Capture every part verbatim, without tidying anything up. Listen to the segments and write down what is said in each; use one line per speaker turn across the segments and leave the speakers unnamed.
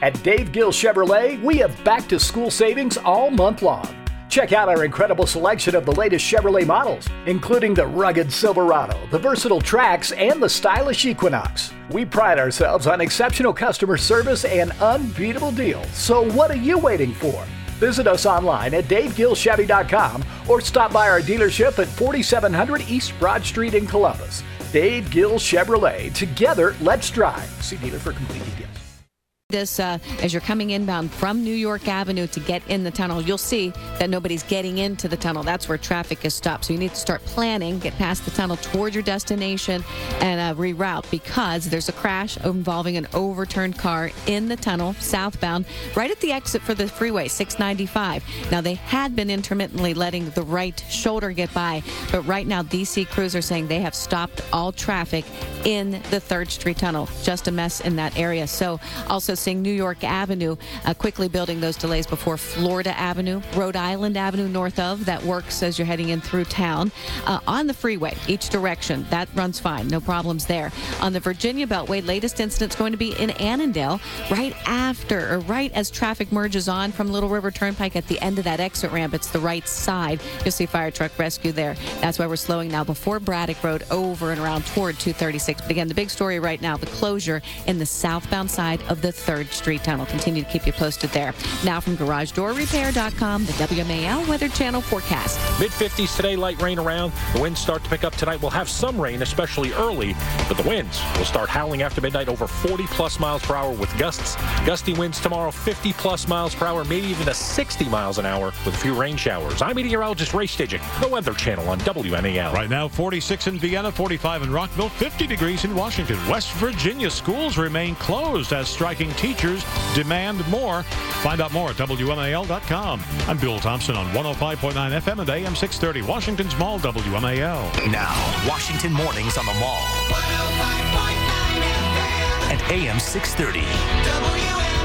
At Dave Gill Chevrolet, we have back-to-school savings all month long. Check out our incredible selection of the latest Chevrolet models, including the rugged Silverado, the versatile Trax, and the stylish Equinox. We pride ourselves on exceptional customer service and unbeatable deals. So what are you waiting for? Visit us online at dave gill chevy dot com or stop by our dealership at forty-seven hundred East Broad Street in Columbus. Dave Gill Chevrolet. Together, let's drive. See dealer for complete details.
This uh, as you're coming inbound from New York Avenue to get in the tunnel, you'll see that nobody's getting into the tunnel. That's where traffic is stopped. So you need to start planning, get past the tunnel toward your destination, and uh, reroute, because there's a crash involving an overturned car in the tunnel southbound right at the exit for the freeway six ninety-five. Now, they had been intermittently letting the right shoulder get by, but right now D C crews are saying they have stopped all traffic in the third Street tunnel. Just a mess in that area. So also seeing New York Avenue uh, quickly building those delays before Florida Avenue, Rhode Island Avenue north of, that works as you're heading in through town. Uh, on the freeway, each direction, that runs fine, no problems there. On the Virginia Beltway, latest incident's going to be in Annandale right after, or right as traffic merges on from Little River Turnpike at the end of that exit ramp. It's the right side. You'll see fire truck rescue there. That's why we're slowing now before Braddock Road over and around toward two thirty-six. But again, the big story right now, the closure in the southbound side of the third Street tunnel. Continue to keep you posted there. Now from garage door repair dot com, the W M A L Weather Channel forecast.
mid fifties today, light rain around. The winds start to pick up tonight. We'll have some rain, especially early, but the winds will start howling after midnight over forty plus miles per hour with gusts. Gusty winds tomorrow, fifty plus miles per hour, maybe even to sixty miles an hour with a few rain showers. I'm meteorologist Ray Stidgick, the Weather Channel on W M A L.
Right now, forty-six in Vienna, forty-five in Rockville, fifty degrees in Washington. West Virginia schools remain closed as striking teachers demand more. Find out more at W M A L dot com. I'm Bill Thompson on one oh five point nine F M and A M six thirty, Washington's Mall, W M A L.
Now, Washington Mornings on the Mall. one oh five point nine F M. And A M six thirty. W M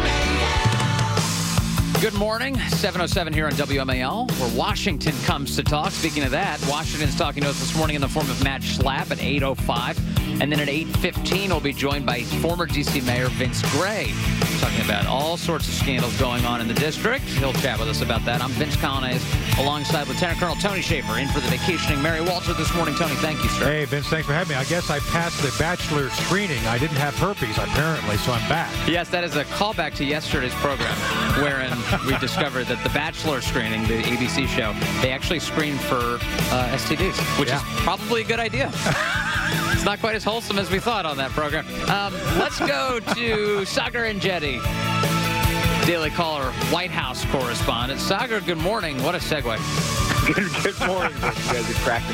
A L.
Good morning. seven oh seven here on W M A L, where Washington comes to talk. Speaking of that, Washington's talking to us this morning in the form of Matt Schlapp at eight oh five. And then at eight fifteen, we'll be joined by former D C Mayor Vince Gray, talking about all sorts of scandals going on in the district. He'll chat with us about that. I'm Vince Colonnese, alongside Lieutenant Colonel Tony Schaefer, in for the vacationing Mary Walter this morning. Tony, thank you, sir.
Hey, Vince, thanks for having me. I guess I passed the bachelor screening. I didn't have herpes, apparently, so I'm back.
Yes, that is a callback to yesterday's program, wherein we discovered that the Bachelor screening, the A B C show, they actually screened for uh, S T Ds, which yeah. is probably a good idea. It's not quite as wholesome as we thought on that program. Um, let's go to Sagar and Jetty, Daily Caller, White House correspondent. Sagar, good morning. What a segue.
Good morning. You guys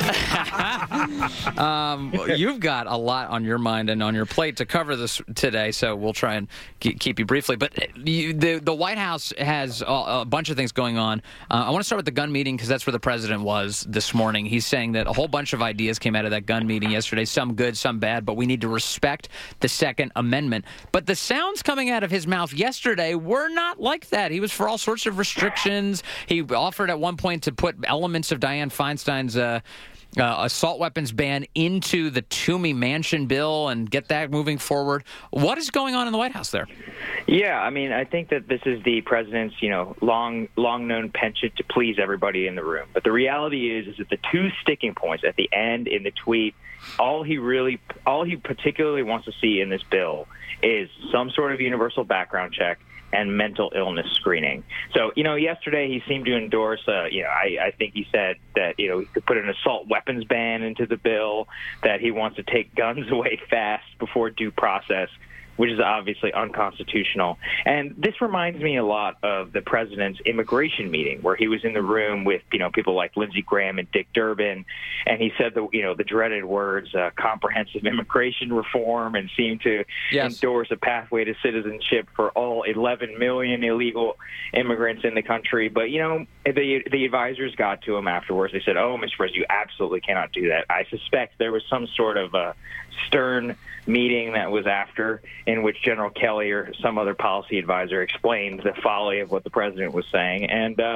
are cracking.
um, you've got a lot on your mind and on your plate to cover this today, so we'll try and keep you briefly. But you, the the White House has a, a bunch of things going on. Uh, I want to start with the gun meeting because that's where the president was this morning. He's saying that a whole bunch of ideas came out of that gun meeting yesterday, some good, some bad, but we need to respect the Second Amendment. But the sounds coming out of his mouth yesterday were not like that. He was for all sorts of restrictions. He offered at one point to put elements of Dianne Feinstein's uh, uh, assault weapons ban into the Toomey Mansion bill and get that moving forward. What is going on in the White House there?
Yeah, I mean, I think that this is the president's, you know, long, long-known penchant to please everybody in the room. But the reality is, is that the two sticking points at the end in the tweet, all he really, all he particularly wants to see in this bill is some sort of universal background check and mental illness screening. So, you know, yesterday he seemed to endorse, uh, you know, I, I think he said that, you know, he could put an assault weapons ban into the bill, that he wants to take guns away fast before due process, which is obviously unconstitutional. And this reminds me a lot of the president's immigration meeting, where he was in the room with, you know, people like Lindsey Graham and Dick Durbin, and he said the, you know, the dreaded words, uh, comprehensive immigration reform, and seemed to yes. endorse a pathway to citizenship for all eleven million illegal immigrants in the country. But, you know, the the advisors got to him afterwards. They said, oh, Mister President, you absolutely cannot do that. I suspect there was some sort of a stern meeting that was after, in which General Kelly or some other policy advisor explained the folly of what the president was saying. And uh,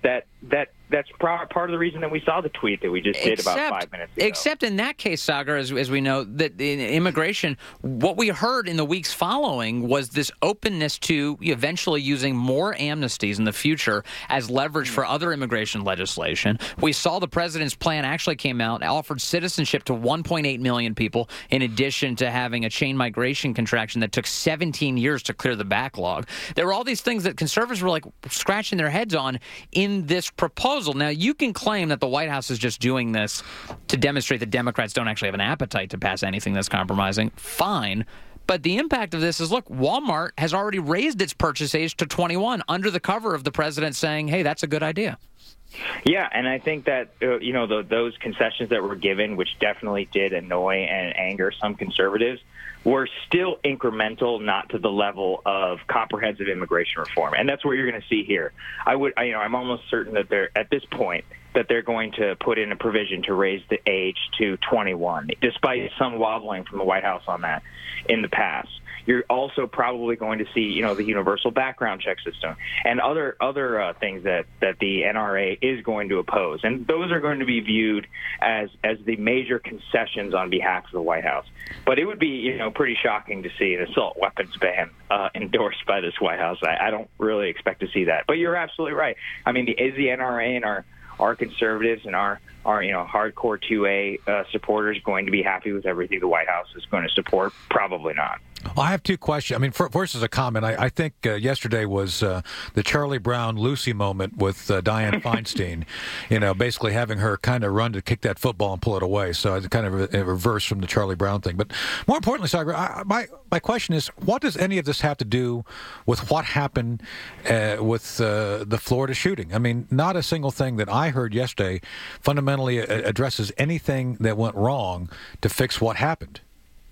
that that that's part of the reason that we saw the tweet that we just did
except,
about five minutes ago.
Except in that case, Sagar, as, as we know, that in immigration, what we heard in the weeks following was this openness to eventually using more amnesties in the future as leverage for other immigration legislation. We saw the president's plan actually came out, offered citizenship to one point eight million people, in addition to having a chain migration contraction that took seventeen years to clear the backlog. There were all these things that conservatives were like scratching their heads on in this proposal. Now, you can claim that the White House is just doing this to demonstrate that Democrats don't actually have an appetite to pass anything that's compromising. Fine. But the impact of this is, look, Walmart has already raised its purchase age to twenty-one under the cover of the president saying, hey, that's a good idea.
Yeah, and I think that, uh, you know, the, those concessions that were given, which definitely did annoy and anger some conservatives, were still incremental, not to the level of comprehensive immigration reform. And that's what you're going to see here. I would, I, you know, I'm almost certain that they're, at this point, that they're going to put in a provision to raise the age to twenty-one, despite some wobbling from the White House on that in the past. You're also probably going to see, you know, the universal background check system and other other uh, things that, that the N R A is going to oppose. And those are going to be viewed as, as the major concessions on behalf of the White House. But it would be, you know, pretty shocking to see an assault weapons ban uh, endorsed by this White House. I, I don't really expect to see that. But you're absolutely right. I mean, the, is the N R A and our our conservatives and our, our you know, hardcore two A uh, supporters going to be happy with everything the White House is going to support? Probably not.
Well, I have two questions. I mean, first as a comment, I, I think uh, yesterday was uh, the Charlie Brown Lucy moment with uh, Dianne Feinstein, you know, basically having her kind of run to kick that football and pull it away. So it's kind of a, a reverse from the Charlie Brown thing. But more importantly, Sagar, I, my, my question is, what does any of this have to do with what happened uh, with uh, the Florida shooting? I mean, not a single thing that I heard yesterday fundamentally addresses anything that went wrong to fix what happened.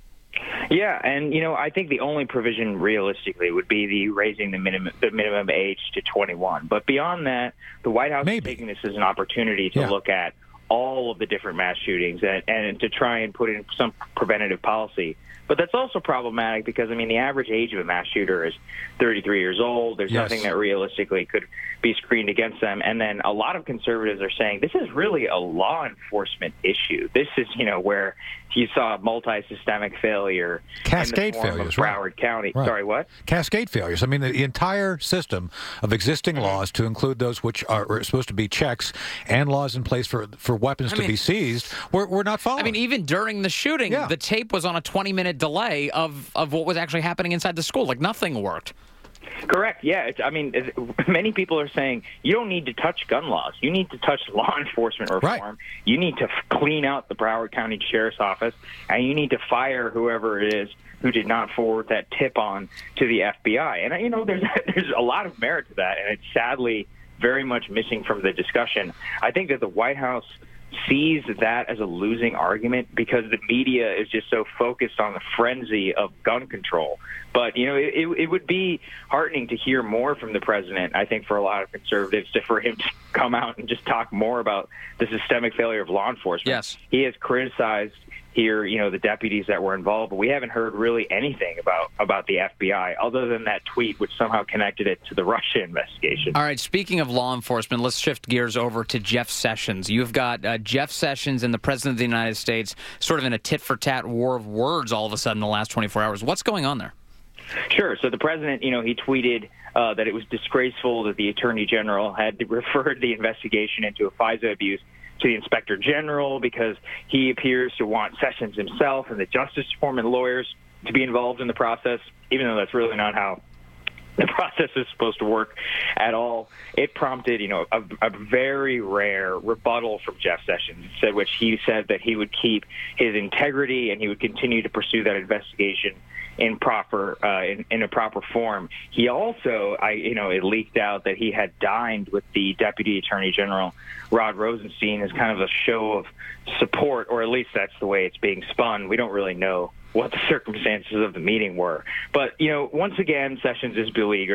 Yeah, and, you know, I think the only provision realistically would be the raising the minimum the minimum age to twenty-one. But beyond that, the White House
Maybe.
is taking this as an opportunity to
yeah.
look at all of the different mass shootings and, and to try and put in some preventative policy. But that's also problematic because, I mean, the average age of a mass shooter is thirty-three years old. There's
yes.
nothing that realistically could be screened against them. And then a lot of conservatives are saying this is really a law enforcement issue. This is, you know, where you saw multi-systemic failure
Cascade
in the form
failures,
of
right.
Broward County.
Right.
Sorry, what?
Cascade failures. I mean, the, the entire system of existing laws, to include those which are, are supposed to be checks and laws in place for, for weapons
I
to
mean,
be seized, we're, we're not following.
I mean, even during the shooting,
Yeah.
the tape was on a twenty-minute delay of, of what was actually happening inside the school. Like, nothing worked.
Correct. Yeah. It's, I mean, it's, many people are saying you don't need to touch gun laws. You need to touch law enforcement reform.
Right.
You need to f- clean out the Broward County Sheriff's Office, and you need to fire whoever it is who did not forward that tip on to the F B I. And, you know, there's there's a lot of merit to that, and it's sadly very much missing from the discussion. I think that the White House sees that as a losing argument because the media is just so focused on the frenzy of gun control. But, you know, it, it would be heartening to hear more from the president, I think, for a lot of conservatives, to, for him to come out and just talk more about the systemic failure of law enforcement.
Yes.
He has criticized here, you know, the deputies that were involved, but we haven't heard really anything about, about the F B I other than that tweet, which somehow connected it to the Russia investigation.
All right, speaking of law enforcement, let's shift gears over to Jeff Sessions. You've got uh, Jeff Sessions and the President of the United States sort of in a tit-for-tat war of words all of a sudden in the last twenty-four hours. What's going on there?
Sure. So the president, you know, he tweeted uh, that it was disgraceful that the attorney general had referred the investigation into a FISA abuse to the inspector general because he appears to want Sessions himself and the Justice Department lawyers to be involved in the process, even though that's really not how the process is supposed to work at all. It prompted, you know, a, a very rare rebuttal from Jeff Sessions, said which he said that he would keep his integrity and he would continue to pursue that investigation in proper uh, in, in a proper form. He also, I you know, it leaked out that he had dined with the Deputy Attorney General Rod Rosenstein as kind of a show of support, or at least that's the way it's being spun. We don't really know what the circumstances of the meeting were. But, you know, once again, Sessions is beleaguered.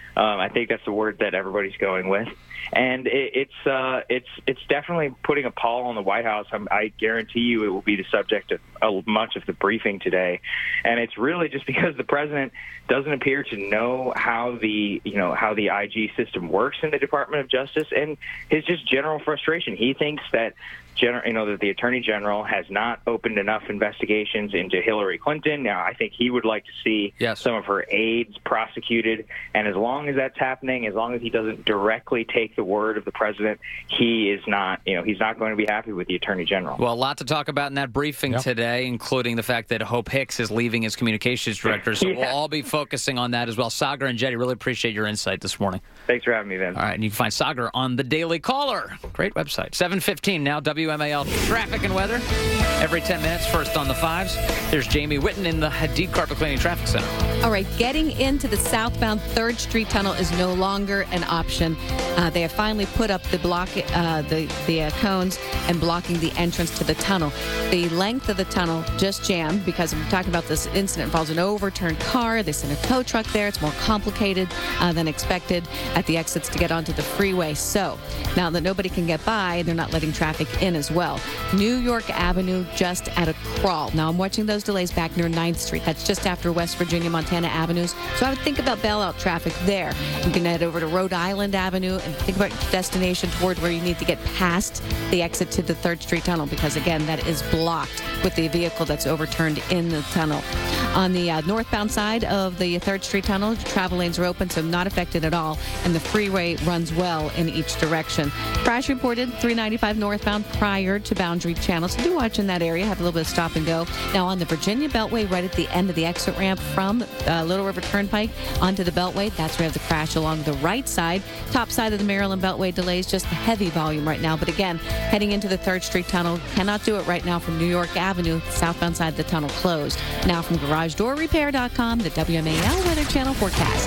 Um, I think that's the word that everybody's going with. And it, it's uh, it's it's definitely putting a pall on the White House. I'm, I guarantee you it will be the subject of uh, much of the briefing today. And it's really just because the president doesn't appear to know how the you know how the I G system works in the Department of Justice, and his just general frustration. He thinks that General, you know, that the Attorney General has not opened enough investigations into Hillary Clinton. Now, I think he would like to see
yes.
some of her aides prosecuted. And as long as that's happening, as long as he doesn't directly take the word of the president, he is not, you know, he's not going to be happy with the Attorney General.
Well, a lot to talk about in that briefing yep. today, including the fact that Hope Hicks is leaving as communications director. So yeah. we'll all be focusing on that as well. Sagar and Jetty, really appreciate your insight this morning.
Thanks for having me, Vince.
All right, and you can find Sagar on the Daily Caller. Great website. seven fifteen now, W M A L traffic and weather. Every ten minutes, first on the fives. There's Jamie Whitten in the Hadid Carpet Cleaning Traffic Center.
All right, getting into the southbound third Street Tunnel is no longer an option. Uh, they have finally put up the block, uh, the, the uh, cones and blocking the entrance to the tunnel. The length of the tunnel just jammed because I'm talking about this incident involves an overturned car. They sent a tow truck there. It's more complicated uh, than expected at the exits to get onto the freeway. So now that nobody can get by, they're not letting traffic in as well. New York Avenue just at a crawl. Now I'm watching those delays back near ninth Street. That's just after West Virginia, Montana Avenues. So I would think about bailout traffic there. You can head over to Rhode Island Avenue and think about your destination toward where you need to get past the exit to the third Street Tunnel because, again, that is blocked with the vehicle that's overturned in the tunnel. On the uh, northbound side of the third Street Tunnel, travel lanes are open, so not affected at all, and the freeway runs well in each direction. Crash reported three ninety-five northbound prior to Boundary Channel, so do watch in that area, have a little bit of stop and go. Now on the Virginia Beltway, right at the end of the exit ramp from uh, Little River Turnpike onto the Beltway, that's where we have the crash along the right side. Top side of the Maryland Beltway delays, just heavy volume right now, but again, heading into the third Street Tunnel, cannot do it right now from New York Avenue, southbound side of the tunnel closed. Now from garage door repair dot com, the W M A L Weather Channel forecast.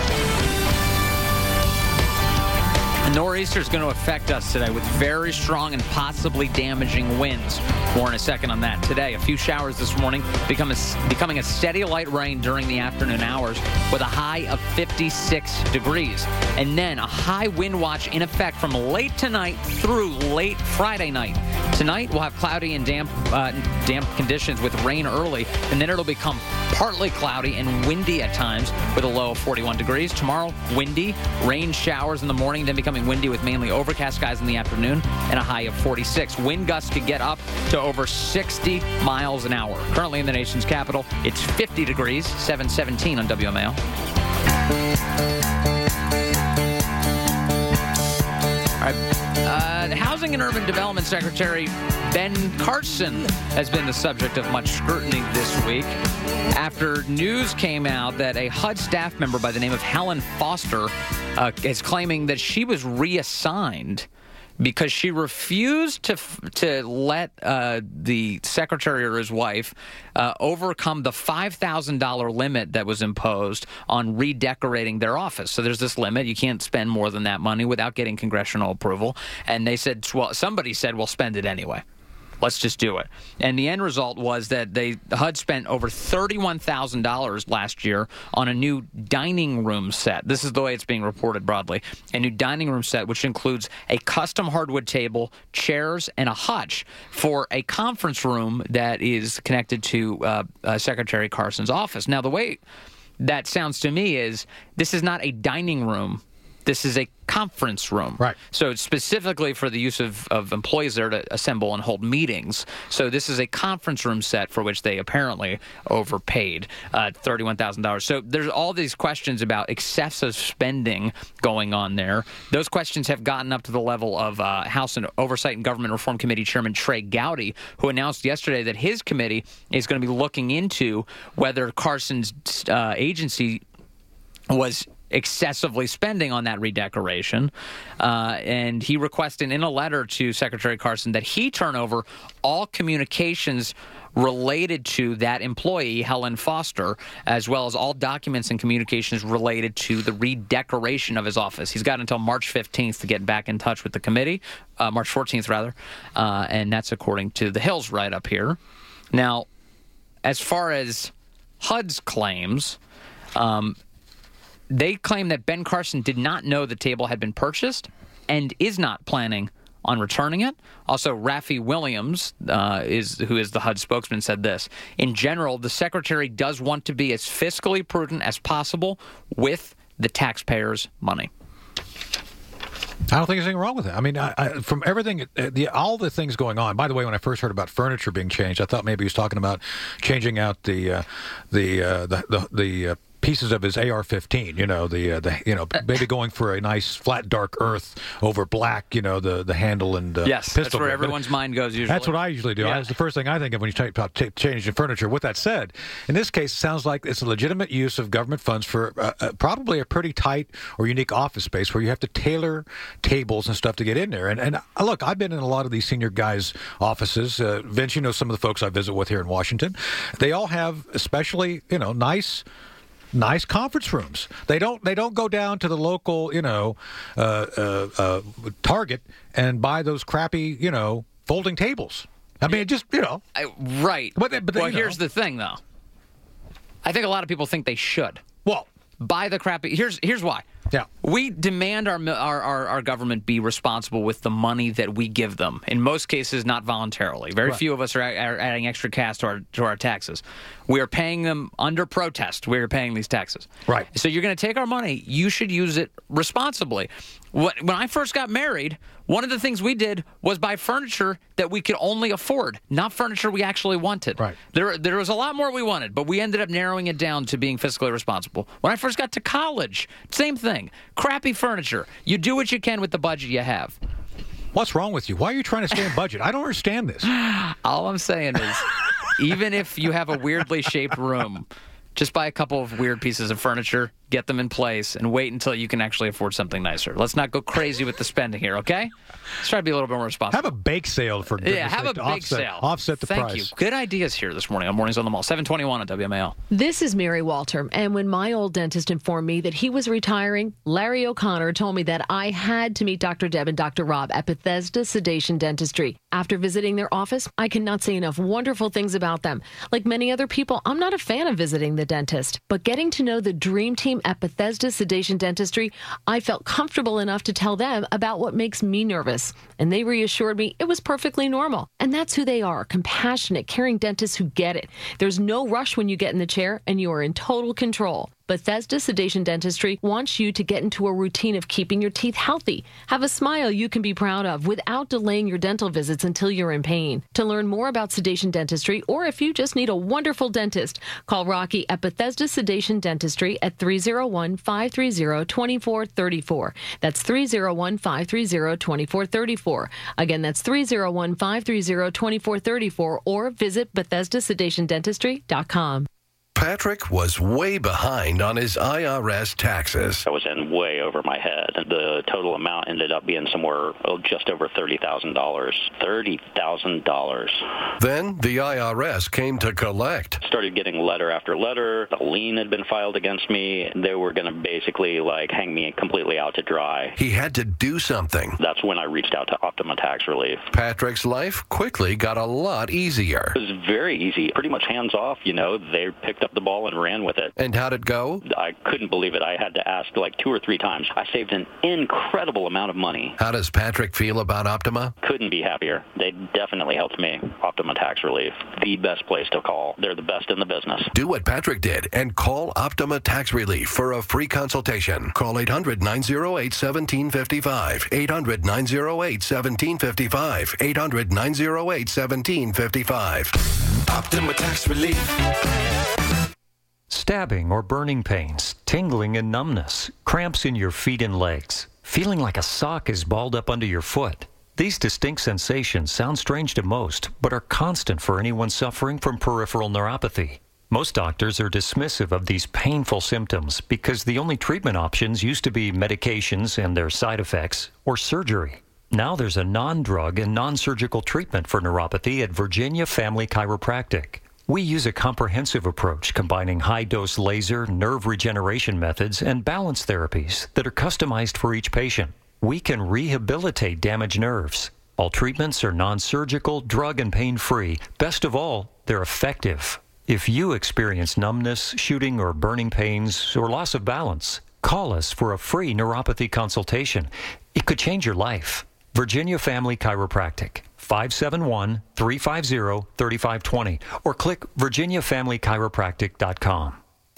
A nor'easter is going to affect us today with very strong and possibly damaging winds. More in a second on that. Today, a few showers this morning, become a, becoming a steady light rain during the afternoon hours with a high of fifty-six degrees. And then a high wind watch in effect from late tonight through late Friday night. Tonight, we'll have cloudy and damp, uh, damp conditions with rain early, and then it'll become partly cloudy and windy at times with a low of forty-one degrees. Tomorrow, windy, rain showers in the morning, then becoming windy with mainly overcast skies in the afternoon and a high of forty-six. Wind gusts could get up to over sixty miles an hour. Currently in the nation's capital, it's fifty degrees, seven seventeen on W M A L. All right. Uh, the Housing and Urban Development Secretary Ben Carson has been the subject of much scrutiny this week after news came out that a H U D staff member by the name of Helen Foster uh, is claiming that she was reassigned because she refused to to let uh, the secretary or his wife uh, overcome the five thousand dollars limit that was imposed on redecorating their office. So there's this limit. You can't spend more than that money without getting congressional approval. And they said, well, somebody said, well, spend it anyway. Let's just do it. And the end result was that they H U D spent over thirty-one thousand dollars last year on a new dining room set. This is the way it's being reported broadly. A new dining room set, which includes a custom hardwood table, chairs, and a hutch for a conference room that is connected to uh, uh, Secretary Carson's office. Now, the way that sounds to me is this is not a dining room. This is a conference room. Right. So it's specifically for the use of, of employees there to assemble and hold meetings. So this is a conference room set for which they apparently overpaid uh, thirty-one thousand dollars. So there's all these questions about excessive spending going on there. Those questions have gotten up to the level of uh, House and Oversight and Government Reform Committee Chairman Trey Gowdy, who announced yesterday that his committee is going to be looking into whether Carson's uh, agency was excessively spending on that redecoration. Uh, and he requested in a letter to Secretary Carson that he turn over all communications related to that employee, Helen Foster, as well as all documents and communications related to the redecoration of his office. He's got until March fifteenth to get back in touch with the committee, uh, March fourteenth, rather, uh, and that's according to the Hills right up here. Now, as far as H U D's claims, um, they claim that Ben Carson did not know the table had been purchased and is not planning on returning it. Also, Rafi Williams, uh, is who is the H U D spokesman, said this. In general, the secretary does want to be as fiscally prudent as possible with the taxpayers' money.
I don't think there's anything wrong with it. I mean, I, I, from everything, uh, the, all the things going on. By the way, when I first heard about furniture being changed, I thought maybe he was talking about changing out the uh, the, uh, the the the uh, pieces of his A R fifteen. You know, the uh, the you know maybe going for a nice flat dark earth over black. You know, the the handle and uh,
yes,
pistol.
That's where everyone's mind goes usually.
That's what I usually do.
Yeah.
That's the first thing I think of when you talk about t- changing furniture. With that said, in this case, it sounds like it's a legitimate use of government funds for uh, uh, probably a pretty tight or unique office space where you have to tailor tables and stuff to get in there. And and uh, look, I've been in a lot of these senior guys' offices. Uh, Vince, you know some of the folks I visit with here in Washington. They all have especially, you know, nice. Nice conference rooms. They don't. They don't go down to the local, you know, uh, uh, uh, Target and buy those crappy, you know, folding tables. I mean, it just you know,
I, right.
But, they, but they,
well,
you
here's
know.
the thing, though. I think a lot of people think they should.
Well,
buy the crappy. Here's here's why.
Yeah.
We demand our, our our our government be responsible with the money that we give them. In most cases, not voluntarily. Very
right.
few of us are, are adding extra cash to our to our taxes. We are paying them under protest. We are paying these taxes.
Right.
So you're going to take our money. You should use it responsibly. When I first got married, one of the things we did was buy furniture that we could only afford, not furniture we actually wanted.
Right.
There, there was a lot more we wanted, but we ended up narrowing it down to being fiscally responsible. When I first got to college, same thing. Crappy furniture. You do what you can with the budget you have.
What's wrong with you? Why are you trying to stay in budget? I don't understand this.
All I'm saying is, even if you have a weirdly shaped room, just buy a couple of weird pieces of furniture, get them in place, and wait until you can actually afford something nicer. Let's not go crazy with the spending here, okay? Let's try to be a little bit more responsible.
Have a bake sale for goodness
Yeah, have
sake,
a
to
bake
offset,
sale.
Offset the
Thank
price.
you. Good ideas here this morning on Mornings on the Mall. seven twenty-one on W M A L.
This is Mary Walter, and when my old dentist informed me that he was retiring, Larry O'Connor told me that I had to meet Doctor Deb and Doctor Rob at Bethesda Sedation Dentistry. After visiting their office, I cannot say enough wonderful things about them. Like many other people, I'm not a fan of visiting the dentist, but getting to know the dream team at Bethesda Sedation Dentistry, I felt comfortable enough to tell them about what makes me nervous. And they reassured me it was perfectly normal. And that's who they are, compassionate, caring dentists who get it. There's no rush when you get in the chair, and you are in total control. Bethesda Sedation Dentistry wants you to get into a routine of keeping your teeth healthy. Have a smile you can be proud of without delaying your dental visits until you're in pain. To learn more about sedation dentistry, or if you just need a wonderful dentist, call Rocky at Bethesda Sedation Dentistry at three oh one, five three oh, two four three four. That's three oh one, five three oh, two four three four. Again, that's three oh one, five three oh, two four three four, or visit Bethesda Sedation Dentistry dot com.
Patrick was way behind on his I R S taxes.
I was in way over my head. The total amount ended up being somewhere oh, just over thirty thousand dollars. thirty thousand dollars.
Then the I R S came to collect.
Started getting letter after letter. A lien had been filed against me. They were going to basically like hang me completely out to dry.
He had to do something.
That's when I reached out to Optima Tax Relief.
Patrick's life quickly got a lot easier.
It was very easy. Pretty much hands off, you know. They picked up the ball and ran with it.
And how'd it go?
I couldn't believe it. I had to ask like two or three times. I saved an incredible amount of money.
How does Patrick feel about Optima?
Couldn't be happier. They definitely helped me. Optima Tax Relief, the best place to call. They're the best in the business.
Do what Patrick did and call Optima Tax Relief for a free consultation. Call eight hundred, nine oh eight, one seven five five. eight hundred, nine oh eight, one seven five five. eight hundred, nine oh eight, one seven five five. Optima Tax Relief.
Stabbing or burning pains, tingling and numbness, cramps in your feet and legs, feeling like a sock is balled up under your foot. These distinct sensations sound strange to most, but are constant for anyone suffering from peripheral neuropathy. Most doctors are dismissive of these painful symptoms because the only treatment options used to be medications and their side effects or surgery. Now there's a non-drug and non-surgical treatment for neuropathy at Virginia Family Chiropractic. We use a comprehensive approach combining high-dose laser, nerve regeneration methods, and balance therapies that are customized for each patient. We can rehabilitate damaged nerves. All treatments are non-surgical, drug and pain-free. Best of all, they're effective. If you experience numbness, shooting or burning pains, or loss of balance, Call us for a free neuropathy consultation. It could change your life. Virginia Family Chiropractic, five seven one, three five zero, three five two zero, or click virginia family chiropractic dot com.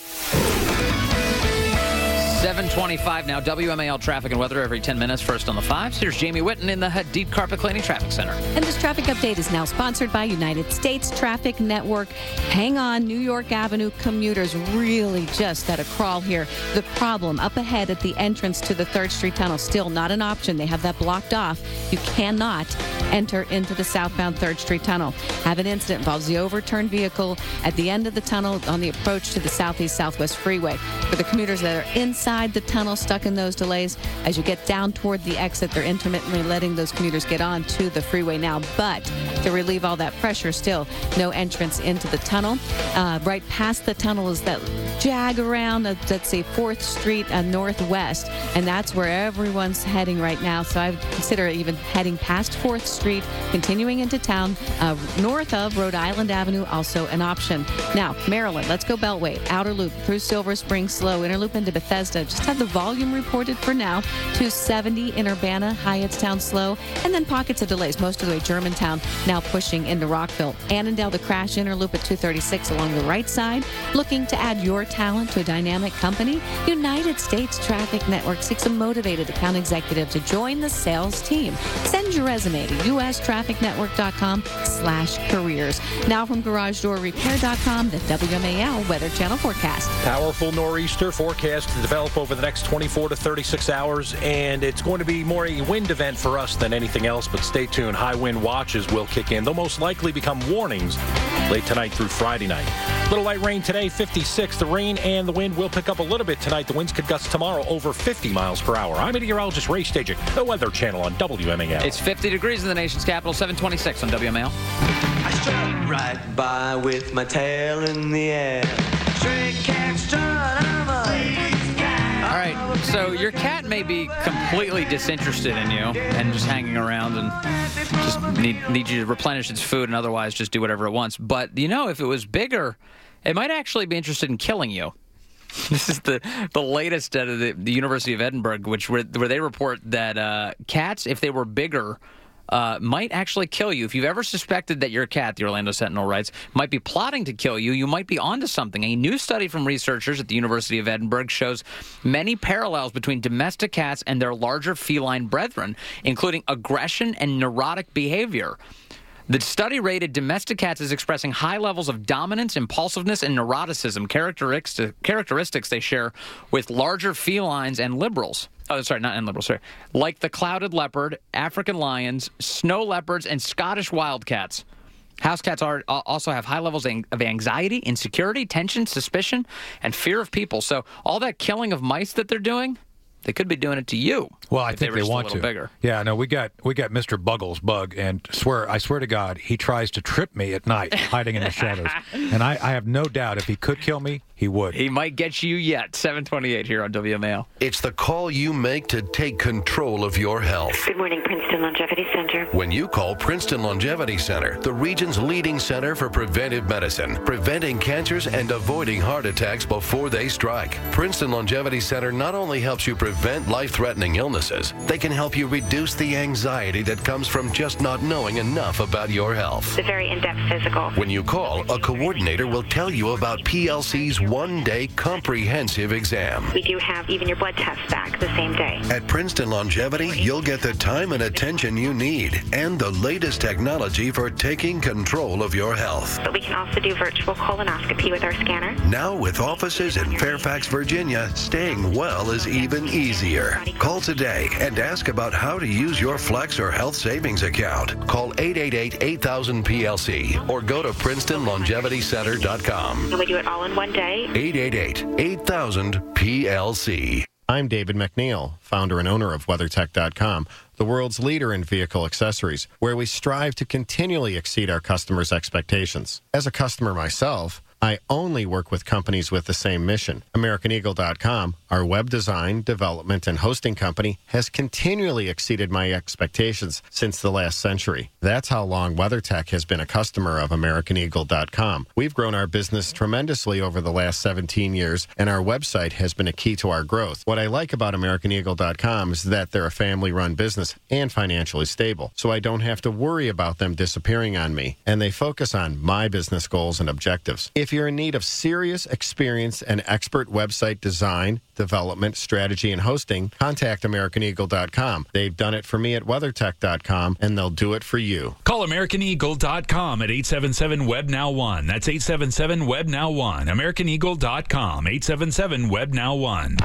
seven twenty-five now. W M A L traffic and weather every ten minutes. First on the fives. Here's Jamie Whitten in the Hadid Carpet Cleaning Traffic Center.
And this traffic update is now sponsored by United States Traffic Network. Hang on, New York Avenue commuters really just at a crawl here. The problem up ahead at the entrance to the third Street Tunnel, still not an option. They have that blocked off. You cannot enter into the southbound third Street Tunnel. Have an incident involves the overturned vehicle at the end of the tunnel on the approach to the southeast southwest freeway. For the commuters that are inside the tunnel stuck in those delays, as you get down toward the exit, they're intermittently letting those commuters get on to the freeway now. But to relieve all that pressure, still no entrance into the tunnel. Uh, right past the tunnel is that jag around, uh, let's say fourth Street uh, Northwest, and that's where everyone's heading right now. So I would consider even heading past fourth Street, continuing into town, uh, north of Rhode Island Avenue, also an option. Now, Maryland, let's go Beltway, outer loop through Silver Spring, slow, inner loop into Bethesda. Just have the volume reported for now. two seventy in Urbana, Hyattstown slow, and then pockets of delays most of the way Germantown, now pushing into Rockville. Annandale, the crash inner loop at two thirty-six along the right side. Looking to add your talent to a dynamic company? United States Traffic Network seeks a motivated account executive to join the sales team. Send your resume to ustrafficnetwork.com slash careers. Now from garage door repair dot com, the W M A L Weather Channel forecast.
Powerful nor'easter forecast to develop over the next twenty-four to thirty-six hours, and it's going to be more a wind event for us than anything else, but stay tuned. High wind watches will kick in. They'll most likely become warnings late tonight through Friday night. Little light rain today, fifty-six. The rain and the wind will pick up a little bit tonight. The winds could gust tomorrow over fifty miles per hour. I'm meteorologist Ray Stajic, the Weather Channel on W M A L.
It's fifty degrees in the nation's capital, seven twenty-six on W M A L.
I strut right by with my tail in the air. Stray cat strut, I'm a
All right, so your cat may be completely disinterested in you and just hanging around and just need, need you to replenish its food and otherwise just do whatever it wants. But, you know, if it was bigger, it might actually be interested in killing you. This is the, the latest out of the, the University of Edinburgh, which where, where they report that uh, cats, if they were bigger, Uh, might actually kill you. If you've ever suspected that your cat, the Orlando Sentinel writes, might be plotting to kill you, you might be onto something. A new study from researchers at the University of Edinburgh shows many parallels between domestic cats and their larger feline brethren, including aggression and neurotic behavior. The study rated domestic cats as expressing high levels of dominance, impulsiveness, and neuroticism, characteristics, characteristics they share with larger felines and liberals. Oh, sorry, not and liberals, sorry. Like the clouded leopard, African lions, snow leopards, and Scottish wildcats. House cats are, also have high levels of anxiety, insecurity, tension, suspicion, and fear of people. So all that killing of mice that they're doing, they could be doing it to you.
Well, I
if
think
they,
they
were
want
just a
to.
little bigger.
Yeah, no, we got we got Mister Buggles Bug, and swear I swear to God, he tries to trip me at night, hiding in the shadows. And I, I have no doubt if he could kill me, he would.
He might get you yet. seven twenty-eight here on W M A L.
It's the call you make to take control of your health.
Good morning, Princeton Longevity Center.
When you call Princeton Longevity Center, the region's leading center for preventive medicine, preventing cancers and avoiding heart attacks before they strike. Princeton Longevity Center not only helps you prevent life-threatening illnesses, they can help you reduce the anxiety that comes from just not knowing enough about your health.
The very in-depth physical.
When you call, a coordinator will tell you about P L C's one-day comprehensive exam.
We do have even your blood tests back the same day.
At Princeton Longevity, you'll get the time and attention you need and the latest technology for taking control of your health.
But we can also do virtual colonoscopy with our scanner.
Now with offices in Fairfax, Virginia, staying well is even easier. Call today and ask about how to use your Flex or Health Savings account. Call eight eight eight, eight thousand P L C or go to princeton longevity center dot com.
And we do it all in one day.
eight eight eight, eight thousand P L C.
I'm David McNeil, founder and owner of WeatherTech dot com, the world's leader in vehicle accessories, where we strive to continually exceed our customers' expectations. As a customer myself, I only work with companies with the same mission. American Eagle dot com Our web design, development, and hosting company has continually exceeded my expectations since the last century. That's how long WeatherTech has been a customer of American Eagle dot com. We've grown our business tremendously over the last seventeen years, and our website has been a key to our growth. What I like about American Eagle dot com is that they're a family-run business and financially stable, so I don't have to worry about them disappearing on me, and they focus on my business goals and objectives. If you're in need of serious, experienced, and expert website design, development, strategy, and hosting, contact American Eagle dot com. They've done it for me at WeatherTech dot com, and they'll do it for you.
Call American Eagle dot com at eight seven seven, W E B, N O W one. That's eight seven seven, W E B, N O W one. American Eagle dot com, eight seven seven, W E B, N O W one.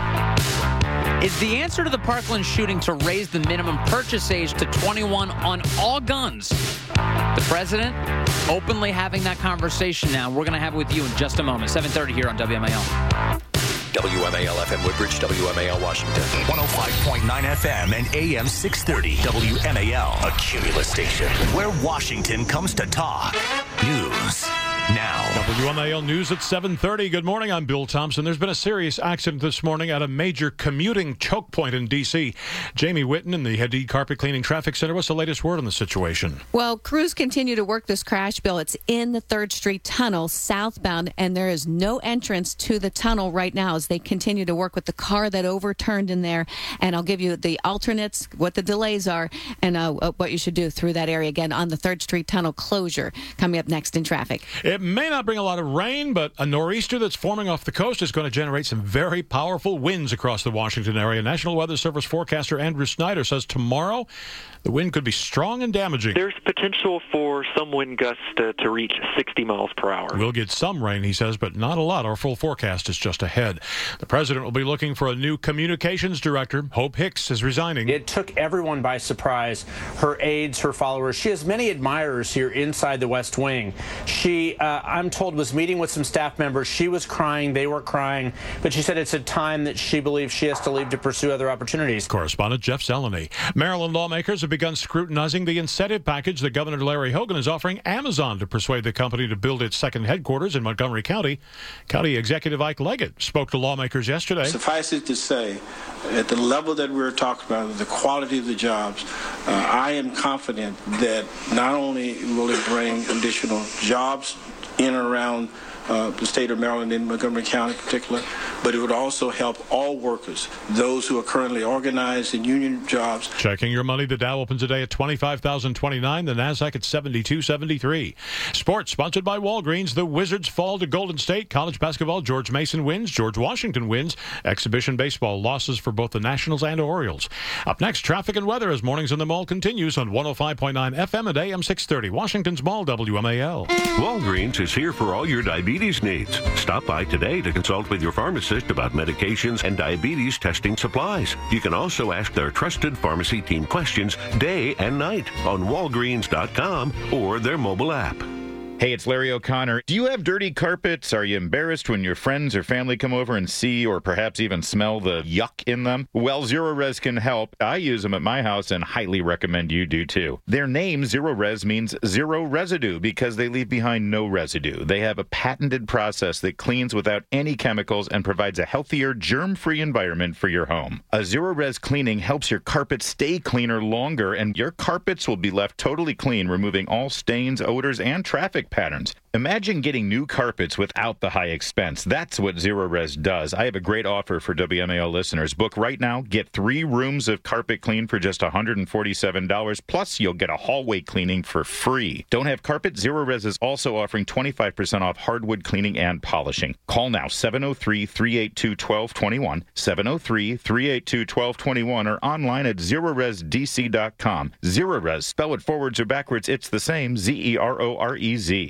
Is the answer to the Parkland shooting to raise the minimum purchase age to twenty-one on all guns? The president openly having that conversation now. We're going to have it with you in just a moment. seven thirty here on W M A L.
W M A L F M Woodbridge, W M A L Washington. one oh five point nine F M and A M six thirty. W M A L, a Cumulus station where Washington comes to talk. News now.
W M A L News at seven thirty. Good morning. I'm Bill Thompson. There's been a serious accident this morning at a major commuting choke point in D C Jamie Whitten in the Hadid Carpet Cleaning Traffic Center. What's the latest word on the situation?
Well, crews continue to work this crash, Bill. It's in the third Street Tunnel southbound, and there is no entrance to the tunnel right now as they continue to work with the car that overturned in there. And I'll give you the alternates, what the delays are, and uh, what you should do through that area again on the third Street Tunnel closure coming up next in traffic.
It may not bring a lot of rain, but a nor'easter that's forming off the coast is going to generate some very powerful winds across the Washington area. National Weather Service forecaster Andrew Snyder says tomorrow the wind could be strong and damaging.
There's potential for some wind gusts to, to reach sixty miles per hour.
We'll get some rain, he says, but not a lot. Our full forecast is just ahead. The president will be looking for a new communications director. Hope Hicks is resigning.
It took everyone by surprise. Her aides, her followers. She has many admirers here inside the West Wing. She, uh, I'm told, was meeting with some staff members. She was crying. They were crying. But she said it's a time that she believes she has to leave to pursue other opportunities.
Correspondent Jeff Zeleny. Maryland lawmakers have begun scrutinizing the incentive package that Governor Larry Hogan is offering Amazon to persuade the company to build its second headquarters in Montgomery County. County Executive Ike Leggett spoke to lawmakers yesterday.
Suffice it to say, at the level that we're talking about, the quality of the jobs, uh, I am confident that not only will it bring additional jobs in and around uh, the state of Maryland and Montgomery County in particular, but it would also help all workers, those who are currently organized in union jobs.
Checking your money, the Dow opens today at twenty-five thousand twenty-nine, the NASDAQ at seventy-two seventy-three. Sports sponsored by Walgreens. The Wizards fall to Golden State. College basketball, George Mason wins. George Washington wins. Exhibition baseball, losses for both the Nationals and Orioles. Up next, traffic and weather as Mornings in the Mall continues on one oh five point nine F M and A M six thirty. Washington's Mall, W M A L.
Walgreens is here for all your diabetes needs. Stop by today to consult with your pharmacist about medications and diabetes testing supplies. You can also ask their trusted pharmacy team questions day and night on Walgreens dot com or their mobile app.
Hey, it's Larry O'Connor. Do you have dirty carpets? Are you embarrassed when your friends or family come over and see or perhaps even smell the yuck in them? Well, Zero-Res can help. I use them at my house and highly recommend you do too. Their name, Zero-Res, means zero residue because they leave behind no residue. They have a patented process that cleans without any chemicals and provides a healthier, germ-free environment for your home. A Zero-Res cleaning helps your carpets stay cleaner longer, and your carpets will be left totally clean, removing all stains, odors, and traffic patterns. Imagine getting new carpets without the high expense. That's what Zero-Res does. I have a great offer for W M A L listeners. Book right now. Get three rooms of carpet clean for just one hundred forty-seven dollars. Plus, you'll get a hallway cleaning for free. Don't have carpet? Zero-Res is also offering twenty-five percent off hardwood cleaning and polishing. Call now, seven oh three, three eight two, one two two one, seven oh three, three eight two, one two two one, or online at zero res d c dot com. Zero-Res, spell it forwards or backwards, it's the same, Z E R O R E Z.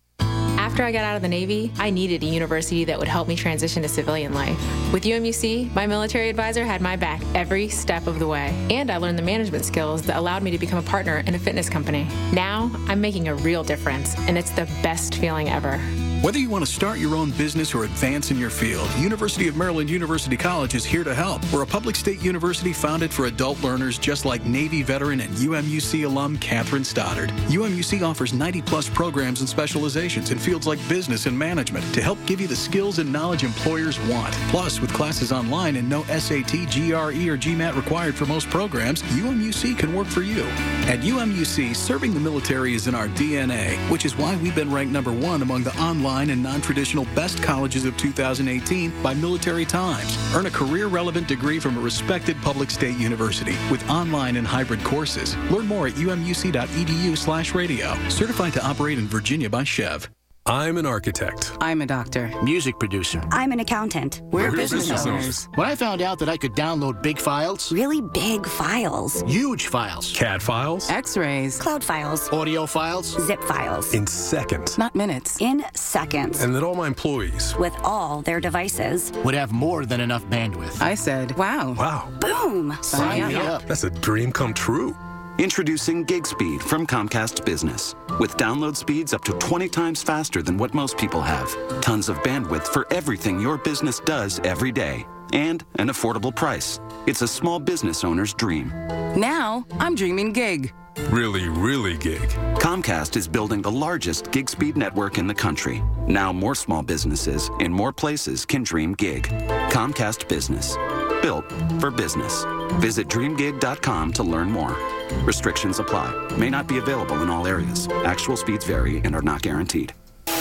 After I got out of the Navy, I needed a university that would help me transition to civilian life. With U M U C, my military advisor had my back every step of the way, and I learned the management skills that allowed me to become a partner in a fitness company. Now, I'm making a real difference, and it's the best feeling ever.
Whether you want to start your own business or advance in your field, University of Maryland University College is here to help. We're a public state university founded for adult learners just like Navy veteran and U M U C alum Catherine Stoddard. U M U C offers ninety plus programs and specializations in fields like business and management to help give you the skills and knowledge employers want. Plus, with classes online and no S A T, G R E, or GMAT required for most programs, U M U C can work for you. At U M U C, serving the military is in our D N A, which is why we've been ranked number one among the online and non-traditional best colleges of two thousand eighteen by Military Times. Earn a career-relevant degree from a respected public state university with online and hybrid courses. Learn more at umuc.edu slash radio. Certified to operate in Virginia by Chev.
I'm an architect.
I'm a doctor.
Music producer.
I'm an accountant.
We're, We're business, business owners. owners.
When I found out that I could download big files, really big files,
huge files, C A D files,
X-rays, cloud files,
audio files,
zip files,
in seconds,
not minutes, in seconds,
and that all my employees,
with all their devices,
would have more than enough bandwidth.
I said, wow.
Wow.
Boom.
Sign, Sign me up. up. That's a dream come true.
Introducing GigSpeed from Comcast Business. With download speeds up to twenty times faster than what most people have. Tons of bandwidth for everything your business does every day. And an affordable price. It's a small business owner's dream.
Now, I'm dreaming gig.
Really, really gig.
Comcast is building the largest GigSpeed network in the country. Now more small businesses in more places can dream gig. Comcast Business. Built for business. Visit dream gig dot com to learn more. Restrictions apply. May not be available in all areas. Actual speeds vary and are not guaranteed.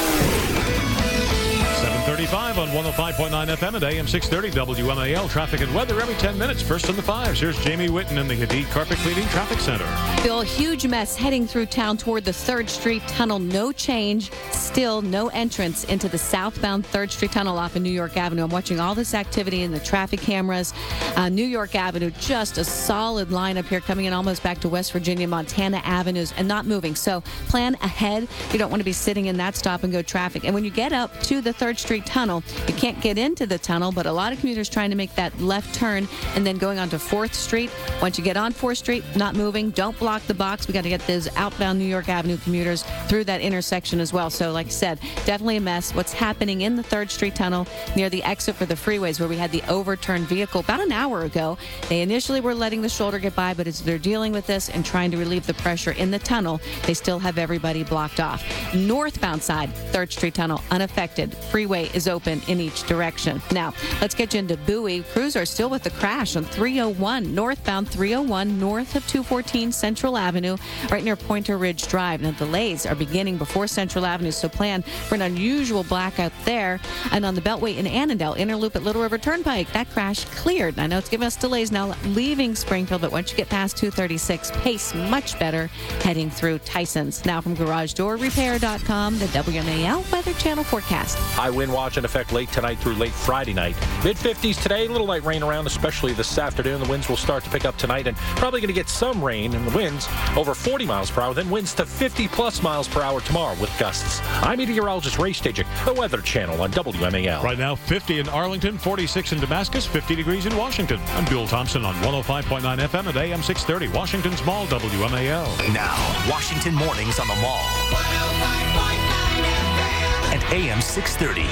seven thirty-five on one oh five point nine F M and A M six thirty W M A L. Traffic and weather every ten minutes. First in the fives. Here's Jamie Whitten in the Hadid Carpet Cleaning Traffic Center.
Bill, huge mess heading through town toward the third Street Tunnel. No change. Still no entrance into the southbound third Street Tunnel off of New York Avenue. I'm watching all this activity in the traffic cameras. Uh, New York Avenue, just a solid lineup here coming in almost back to West Virginia, Montana Avenues, and not moving. So plan ahead. You don't want to be sitting in that stop and go traffic. And when you get up to the third Street Tunnel, you can't get into the tunnel, but a lot of commuters trying to make that left turn and then going onto fourth Street. Once you get on fourth Street, not moving, don't block the box. We got to get those outbound New York Avenue commuters through that intersection as well. So like I said, definitely a mess. What's happening in the third Street Tunnel near the exit for the freeways where we had the overturned vehicle about an hour ago. They initially were letting the shoulder get by, but as they're dealing with this and trying to relieve the pressure in the tunnel, they still have everybody blocked off. Northbound side, third Street Tunnel, unaffected. Freeway is open in each direction. Now, let's get you into Bowie. Crews are still with the crash on three oh one, northbound three oh one, north of two fourteen Central Avenue, right near Pointer Ridge Drive. Now, delays are beginning before Central Avenue, so plan for an unusual blackout there. And on the Beltway in Annandale, inner loop at Little River Turnpike, that crash cleared. I know it's giving us delays now leaving Springfield, but once you get past two thirty-six, pace much better heading through Tyson's. Now from Garage Door Repair dot com, the W M A L Weather Channel forecast.
High wind watch in effect late tonight through late Friday night. mid fifties today, a little light rain around, especially this afternoon. The winds will start to pick up tonight and probably going to get some rain, and the winds over forty miles per hour, then winds to fifty plus miles per hour tomorrow with gusts. I'm meteorologist Ray Stajic, the Weather Channel on W M A L.
Right now, fifty in Arlington, forty-six in Damascus, fifty degrees in Washington. I'm Bill Thompson on one oh five point nine F M at A M six thirty, Washington's Mall, W M A L.
Now, Washington Mornings on the Mall. one oh five point nine F M and A M six thirty.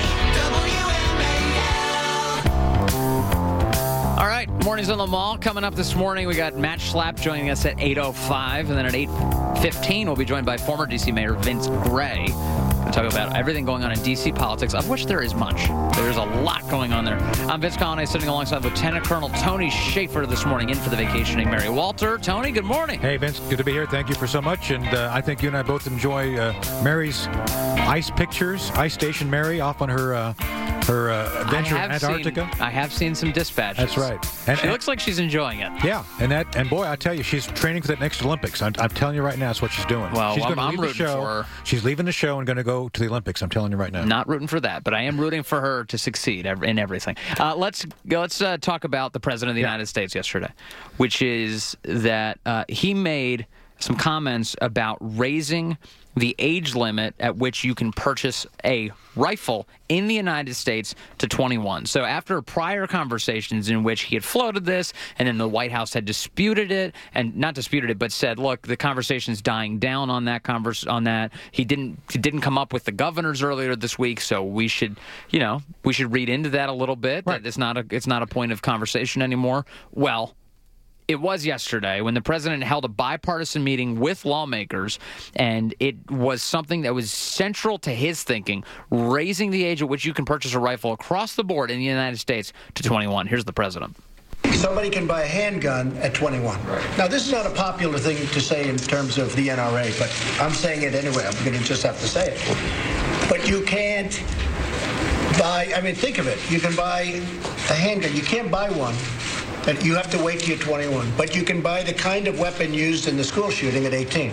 All right, Mornings on the Mall coming up this morning. We got Matt Schlapp joining us at eight oh five, and then at eight fifteen, we'll be joined by former D C Mayor Vince Gray to talk about everything going on in D C politics, of which there is much. There's a lot going on there. I'm Vince Colonnay, sitting alongside Lieutenant Colonel Tony Schaefer this morning, in for the vacationing Mary Walter. Tony, good morning.
Hey, Vince, good to be here. Thank you for so much. And uh, I think you and I both enjoy uh, Mary's ice pictures, Ice Station Mary, off on her uh, her uh, adventure in Antarctica.
Seen, I have seen some dispatches.
That's right.
And she and, looks like she's enjoying it.
Yeah, and that and boy, I tell you, she's training for that next Olympics. I'm, I'm telling you right now, that's what she's doing.
Well,
she's
I'm,
gonna
I'm
leave
rooting
the show.
for her.
She's leaving the show and going to go to the Olympics. I'm telling you right now.
Not rooting for that, but I am rooting for her to succeed in everything. Uh, let's let's uh, talk about the President of the yeah. United States yesterday, which is that uh, he made some comments about raising the age limit at which you can purchase a rifle in the United States to twenty-one. So after prior conversations in which he had floated this, and then the White House had disputed it, and not disputed it, but said, look, the conversation's dying down on that converse on that. He didn't he didn't come up with the governors earlier this week, so we should, you know, we should read into that a little bit. Right. That it's not a it's not a point of conversation anymore. Well, it was yesterday when the president held a bipartisan meeting with lawmakers, and it was something that was central to his thinking, raising the age at which you can purchase a rifle across the board in the United States to twenty-one. Here's the president.
Somebody can buy a handgun at twenty-one. Now, this is not a popular thing to say in terms of the N R A, but I'm saying it anyway. I'm going to just have to say it. But you can't buy, I mean, think of it. You can buy a handgun. You can't buy one. And you have to wait till you're twenty-one. But you can buy the kind of weapon used in the school shooting at eighteen.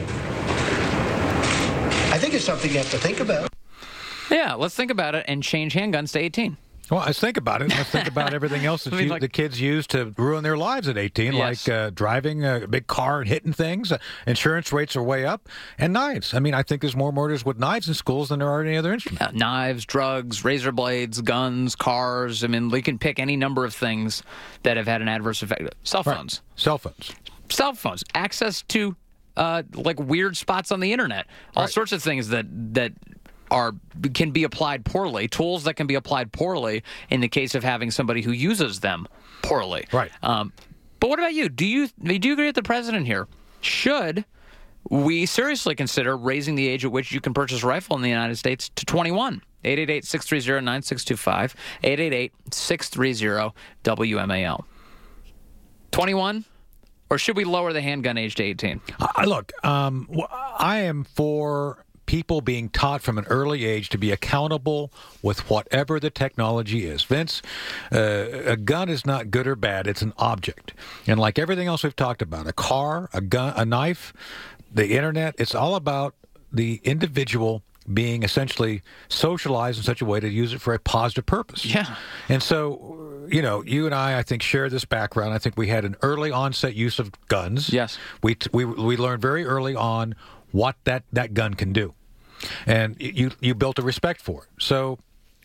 I think it's something you have to think about.
Yeah, let's think about it and change handguns to eighteen.
Well, let's think about it. Let's think about everything else that I mean, you, like, the kids use to ruin their lives at eighteen, yes. like uh, driving a big car and hitting things. Uh, insurance rates are way up. And knives. I mean, I think there's more murders with knives in schools than there are any other instrument.
Uh, knives, drugs, razor blades, guns, cars. I mean, we can pick any number of things that have had an adverse effect. Cell phones.
Right. Cell phones.
Cell phones. Access to, uh, like, weird spots on the Internet. All right. sorts of things that that... are can be applied poorly, tools that can be applied poorly in the case of having somebody who uses them poorly.
Right.
Um, but what about you? Do you do you agree with the president here? Should we seriously consider raising the age at which you can purchase a rifle in the United States to twenty-one? eight eight eight, six three zero, nine six two five, eight eight eight, six three zero, W M A L. twenty-one? Or should we lower the handgun age to eighteen?
Uh, look, um, I am for people being taught from an early age to be accountable with whatever the technology is. Vince, uh, a gun is not good or bad. It's an object. And like everything else we've talked about, a car, a gun, a knife, the Internet, it's all about the individual being essentially socialized in such a way to use it for a positive purpose.
Yeah.
And so, you know, you and I, I think, share this background. I think we had an early onset use of guns.
Yes.
We we we learned very early on what that, that gun can do. And you you built a respect for it. So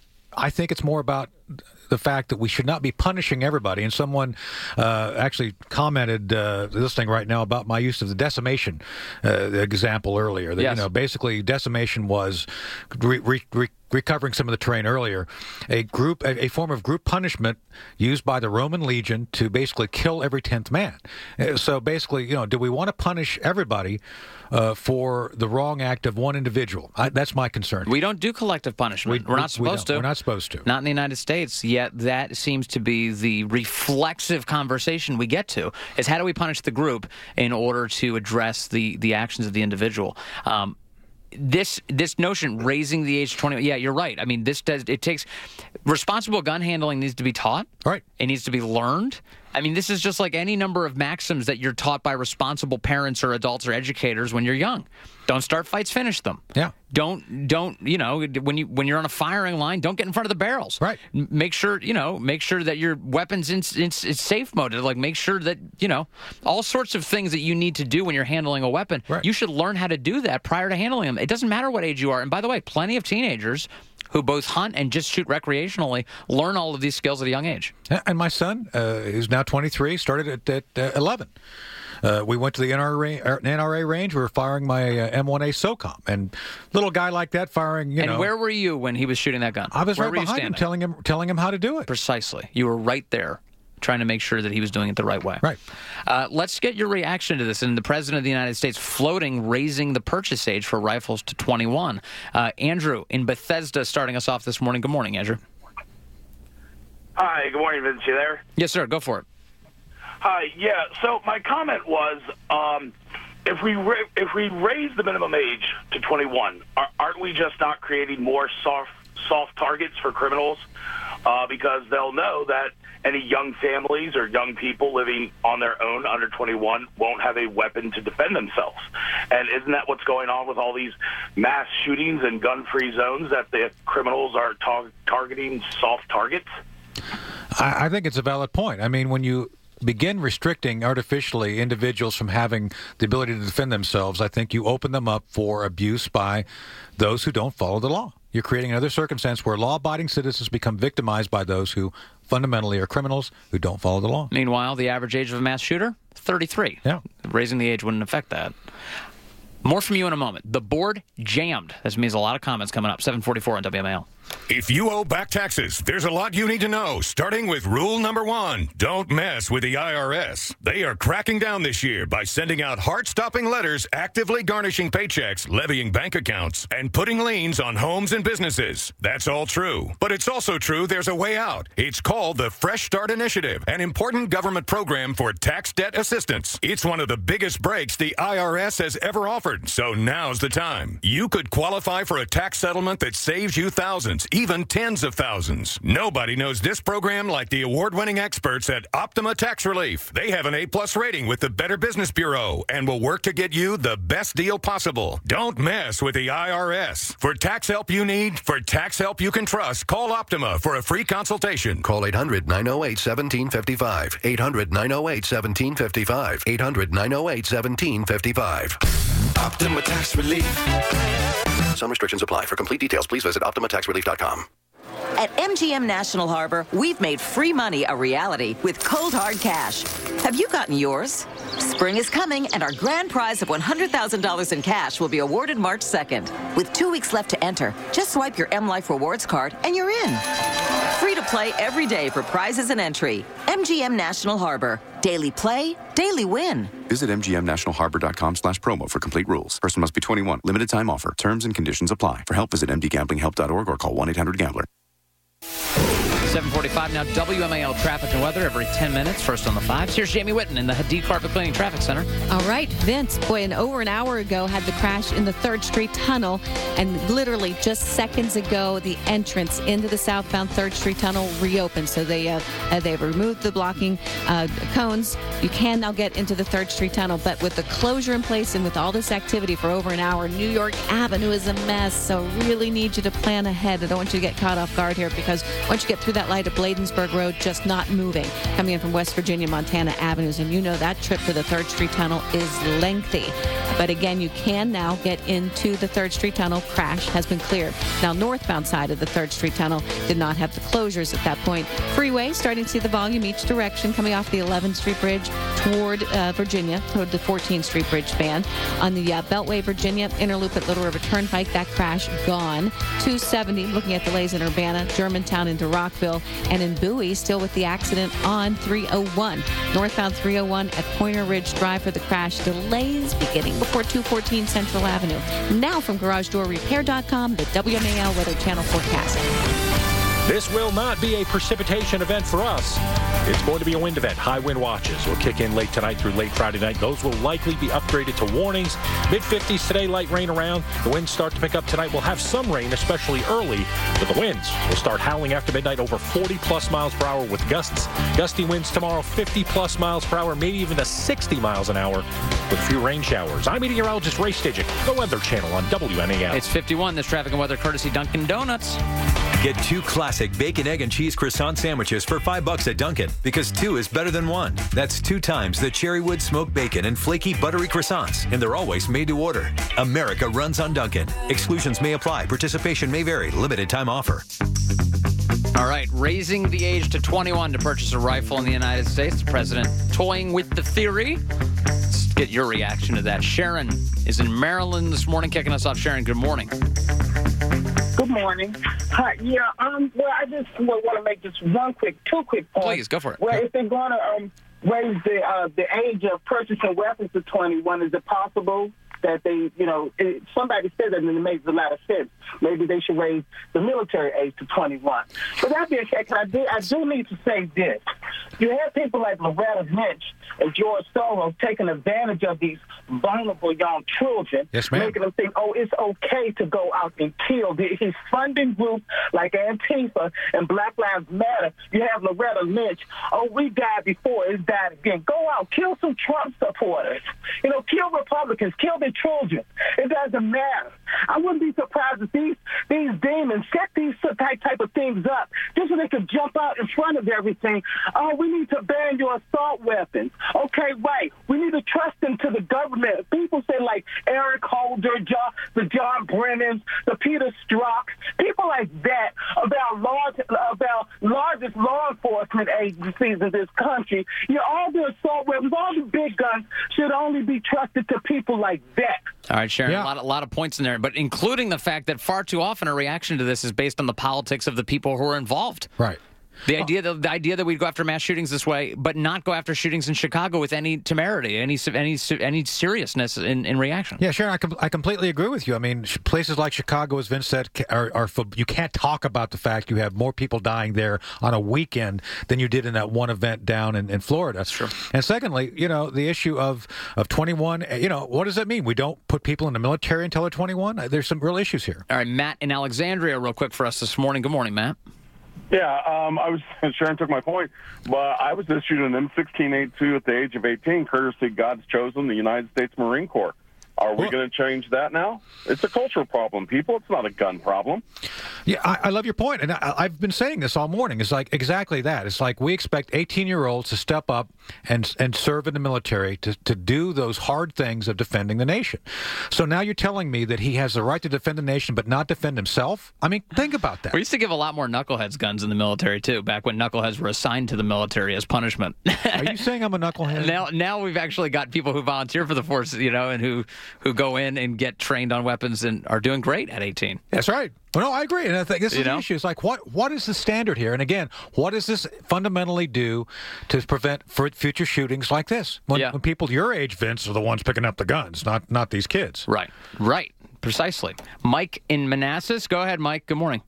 I think it's more about the fact that we should not be punishing everybody. And someone uh, actually commented, uh, listening right now, about my use of the decimation uh, example earlier. That,
yes.
you know, basically decimation was re- re- re- recovering some of the terrain earlier, a group, a, a form of group punishment used by the Roman legion to basically kill every tenth man. Uh, so basically, you know, do we want to punish everybody uh, for the wrong act of one individual? I, that's my concern.
We don't do collective punishment.
We,
We're not supposed
we
to.
We're not supposed to.
Not in the United States. Yet that seems to be the reflexive conversation we get to, is how do we punish the group in order to address the, the actions of the individual? Um, This this notion, raising the age to twenty, yeah, you're right. I mean, this does, it takes, responsible gun handling needs to be taught.
Right.
It needs to be learned. I mean, this is just like any number of maxims that you're taught by responsible parents or adults or educators when you're young. Don't start fights, finish them.
Yeah.
Don't, don't, you know, when, you, when you're on a firing line, don't get in front of the barrels.
Right.
Make sure, you know, make sure that your weapon's in, in, in safe mode. Like, make sure that, you know, all sorts of things that you need to do when you're handling a weapon.
Right.
You should learn how to do that prior to handling them. It doesn't matter what age you are. And by the way, plenty of teenagers who both hunt and just shoot recreationally learn all of these skills at a young age.
And my son, uh, who's now twenty-three, started at, at uh, eleven. Uh, we went to the N R A, N R A range. We were firing my uh, M one A SOCOM, and little guy like that firing. You
and
know,
where were you when he was shooting that gun?
I was
where
right behind him, telling him, telling him how to do it.
Precisely, you were right there, trying to make sure that he was doing it the right way.
Right.
Uh, let's get your reaction to this. And the President of the United States floating, raising the purchase age for rifles to twenty-one. Uh, Andrew in Bethesda starting us off this morning. Good morning, Andrew.
Hi, good morning, Vince. You there?
Yes, sir. Go for it.
Hi. Yeah. So my comment was, um, if we ra- if we raise the minimum age to twenty-one, are, aren't we just not creating more soft soft targets for criminals? Uh, because they'll know that any young families or young people living on their own under twenty-one won't have a weapon to defend themselves. And isn't that what's going on with all these mass shootings and gun-free zones, that the criminals are tar- targeting soft targets?
I, I think it's a valid point. I mean, when you begin restricting artificially individuals from having the ability to defend themselves, I think you open them up for abuse by those who don't follow the law. You're creating another circumstance where law-abiding citizens become victimized by those who fundamentally are criminals who don't follow the law.
Meanwhile, the average age of a mass shooter, thirty-three.
Yeah.
Raising the age wouldn't affect that. More from you in a moment. The board jammed. This means a lot of comments coming up. seven forty-four on W M A L.
If you owe back taxes, there's a lot you need to know, starting with rule number one. Don't mess with the I R S. They are cracking down this year by sending out heart-stopping letters actively garnishing paychecks, levying bank accounts, and putting liens on homes and businesses. That's all true. But it's also true there's a way out. It's called the Fresh Start Initiative, an important government program for tax debt assistance. It's one of the biggest breaks the I R S has ever offered, so now's the time. You could qualify for a tax settlement that saves you thousands, even tens of thousands. Nobody knows this program like the award-winning experts at Optima Tax Relief. They have an A-plus rating with the Better Business Bureau and will work to get you the best deal possible. Don't mess with the I R S. For tax help you need, for tax help you can trust, call Optima for a free consultation.
Call eight hundred, nine oh eight, one seven five five. eight hundred, nine oh eight, one seven five five. eight hundred, nine oh eight, one seven five five.
Optima Tax Relief.
Some restrictions apply. For complete details, please visit optima tax relief dot com.
At M G M National Harbor, we've made free money a reality with cold hard cash. Have you gotten yours? Spring is coming, and our grand prize of one hundred thousand dollars in cash will be awarded March second. With two weeks left to enter, just swipe your M Life Rewards card and you're in. Free to play every day for prizes and entry. M G M National Harbor. Daily play, daily win.
Visit m g m national harbor dot com slash promo for complete rules. Person must be twenty-one. Limited time offer. Terms and conditions apply. For help, visit m d gambling help dot org or call one eight hundred gambler.
seven forty-five now, W M A L traffic and weather every ten minutes. First on the fives. Here's Jamie Whitten in the Hadid Carpet Cleaning Traffic Center.
All right, Vince, boy, an over an hour ago had the crash in the third Street Tunnel, and literally just seconds ago, the entrance into the southbound third Street Tunnel reopened. So they uh, uh, they've removed the blocking uh, cones. You can now get into the third Street Tunnel, but with the closure in place and with all this activity for over an hour, New York Avenue is a mess. So really need you to plan ahead. I don't want you to get caught off guard here, because once you get through that light of Bladensburg Road, just not moving. Coming in from West Virginia, Montana Avenues, and you know that trip to the third Street Tunnel is lengthy. But again, you can now get into the third Street Tunnel. Crash has been cleared. Now, northbound side of the third Street Tunnel did not have the closures at that point. Freeway, starting to see the volume each direction coming off the eleventh Street Bridge toward uh, Virginia, toward the fourteenth Street Bridge span. On the uh, Beltway, Virginia, inner loop at Little River Turnpike, that crash gone. two seventy, looking at delays in Urbana, Germantown into Rockville, and in Bowie, still with the accident on three oh one. Northbound three oh one at Pointer Ridge Drive for the crash. Delays beginning before two fourteen Central Avenue. Now from garage door repair dot com, the W M A L Weather Channel forecast.
This will not be a precipitation event for us. It's going to be a wind event. High wind watches will kick in late tonight through late Friday night. Those will likely be upgraded to warnings. mid fifties today, light rain around. The winds start to pick up tonight. We'll have some rain, especially early, but the winds will start howling after midnight over forty plus miles per hour with gusts. Gusty winds tomorrow, fifty plus miles per hour, maybe even to sixty miles an hour with a few rain showers. I'm meteorologist Ray Stidgick, the Weather Channel on W M A L.
It's fifty-one. This traffic and weather courtesy Dunkin' Donuts.
Get two classic bacon, egg, and cheese croissant sandwiches for five bucks at Dunkin', because two is better than one. That's two times the Cherrywood smoked bacon and flaky buttery croissants, and they're always made to order. America runs on Dunkin'. Exclusions may apply. Participation may vary. Limited time offer.
All right, raising the age to twenty-one to purchase a rifle in the United States. The president toying with the theory. Let's get your reaction to that. Sharon is in Maryland this morning, kicking us off. Sharon, good morning.
Good morning. Hi. Yeah. Um. Well, I just want to make just one quick, two quick points.
Please go for it.
Well, if they're going to um raise the uh, the age of purchasing weapons to twenty-one, is it possible that they, you know, it, somebody said that and it makes a lot of sense. Maybe they should raise the military age to twenty-one. But that being said, I do, I do need to say this. You have people like Loretta Lynch and George Soros taking advantage of these vulnerable young children,
yes, ma'am.
making them think, oh, it's okay to go out and kill. He's funding groups like Antifa and Black Lives Matter. You have Loretta Lynch, oh, we died before, it's died again. Go out, kill some Trump supporters. You know, kill Republicans, kill the their children. It doesn't matter. I wouldn't be surprised if these these demons set these type type of things up just so they could jump out in front of everything. Oh, we need to ban your assault weapons. Okay, right. We need to trust them to the government. People say like Eric Holder, John, the John Brennans, the Peter Strzok, people like that about large about largest law enforcement agencies in this country. You know, all the assault weapons, all the big guns should only be trusted to people like that.
All right, Sharon,
Yeah.
a lot, a lot of points in there, but including the fact that far too often a reaction to this is based on the politics of the people who are involved.
Right.
The idea, that, the idea that we'd go after mass shootings this way, but not go after shootings in Chicago with any temerity, any any any seriousness in, in reaction.
Yeah, Sharon, I, com- I completely agree with you. I mean, sh- places like Chicago, as Vince said, ca- are, are for, you can't talk about the fact you have more people dying there on a weekend than you did in that one event down in, in Florida. That's
true.
And secondly, you know, the issue of, of twenty-one, you know, what does that mean? We don't put people in the military until they're twenty-one? There's some real issues here.
All right, Matt in Alexandria, real quick for us this morning. Good morning, Matt.
Yeah, um, I was Sharon took my point, but I was issued an M sixteen eighty-two at the age of eighteen, courtesy God's chosen, the United States Marine Corps. Are we going to change that now? It's a cultural problem, people. It's not a gun problem.
Yeah, I, I love your point, and I, I've been saying this all morning. It's like exactly that. It's like we expect eighteen-year-olds to step up and and serve in the military to, to do those hard things of defending the nation. So now you're telling me that he has the right to defend the nation but not defend himself? I mean, think about that.
We used to give a lot more knuckleheads guns in the military, too, back when knuckleheads were assigned to the military as punishment.
Are you saying I'm a knucklehead?
Now, now we've actually got people who volunteer for the force, you know, and who, who go in and get trained on weapons and are doing great at eighteen.
That's right. Well, no, I agree. And I think this is
You
the
know?
issue. It's like, what what is the standard here? And again, what does this fundamentally do to prevent for future shootings like this? When,
Yeah.
when people your age, Vince, are the ones picking up the guns, not not these kids.
Right. Right. Precisely. Mike in Manassas. Go ahead, Mike. Good morning.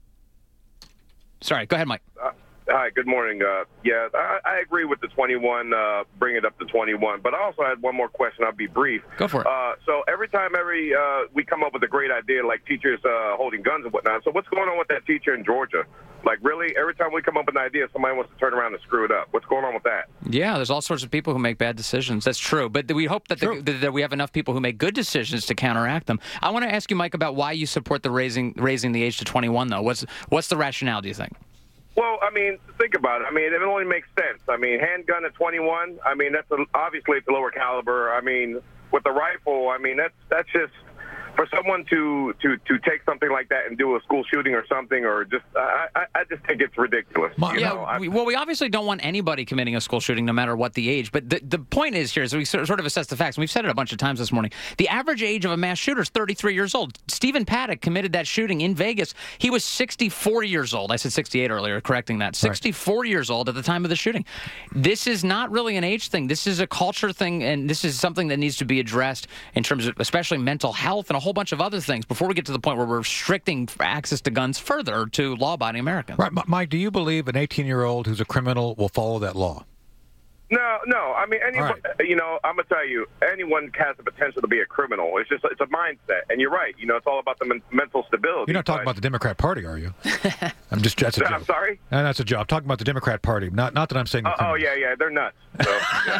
Sorry. Go ahead, Mike.
Uh, hi, good morning. Uh, yeah, I, I agree with the twenty-one, uh, bring it up to twenty-one. But I also had one more question. I'll be brief.
Go for it.
Uh, so every time every uh, we come up with a great idea, like teachers uh, holding guns and whatnot. So what's going on with that teacher in Georgia? Like, really, every time we come up with an idea, somebody wants to turn around and screw it up. What's going on with that?
Yeah, there's all sorts of people who make bad decisions. That's true. But we hope that, the, that we have enough people who make good decisions to counteract them. I want to ask you, Mike, about why you support the raising raising the age to twenty-one, though. What's what's the rationale, do you think?
Well, I mean, think about it. I mean, it only makes sense. I mean, handgun at twenty-one, I mean, that's a, obviously it's a lower caliber. I mean, with the rifle, I mean, that's that's just for someone to, to, to take something like that and do a school shooting or something, or just I, I, I just think it's ridiculous. You
yeah,
know? I-
we, well, we obviously don't want anybody committing a school shooting, no matter what the age. But the, the point is here is we sort of assess the facts. And we've said it a bunch of times this morning. The average age of a mass shooter is thirty-three years old. Stephen Paddock committed that shooting in Vegas. He was sixty-four years old. I said sixty-eight earlier, correcting that. sixty-four years old at the time of the shooting. This is not really an age thing. This is a culture thing, and this is something that needs to be addressed in terms of especially mental health and a whole bunch of other things before we get to the point where we're restricting access to guns further to law-abiding Americans.
Right, M- Mike, do you believe an eighteen-year-old who's a criminal will follow that law?
No, no. I mean, anyone. You know, I'm gonna tell you, anyone has the potential to be a criminal. It's just it's a mindset, and you're right. You know, it's all about the men- mental stability.
You're not talking
but-
about the Democrat Party, are you? I'm just that's a joke.
I'm sorry.
No, that's a joke. I'm talking about the Democrat Party. Not not that I'm saying.
Uh, oh yeah, yeah, they're nuts. So,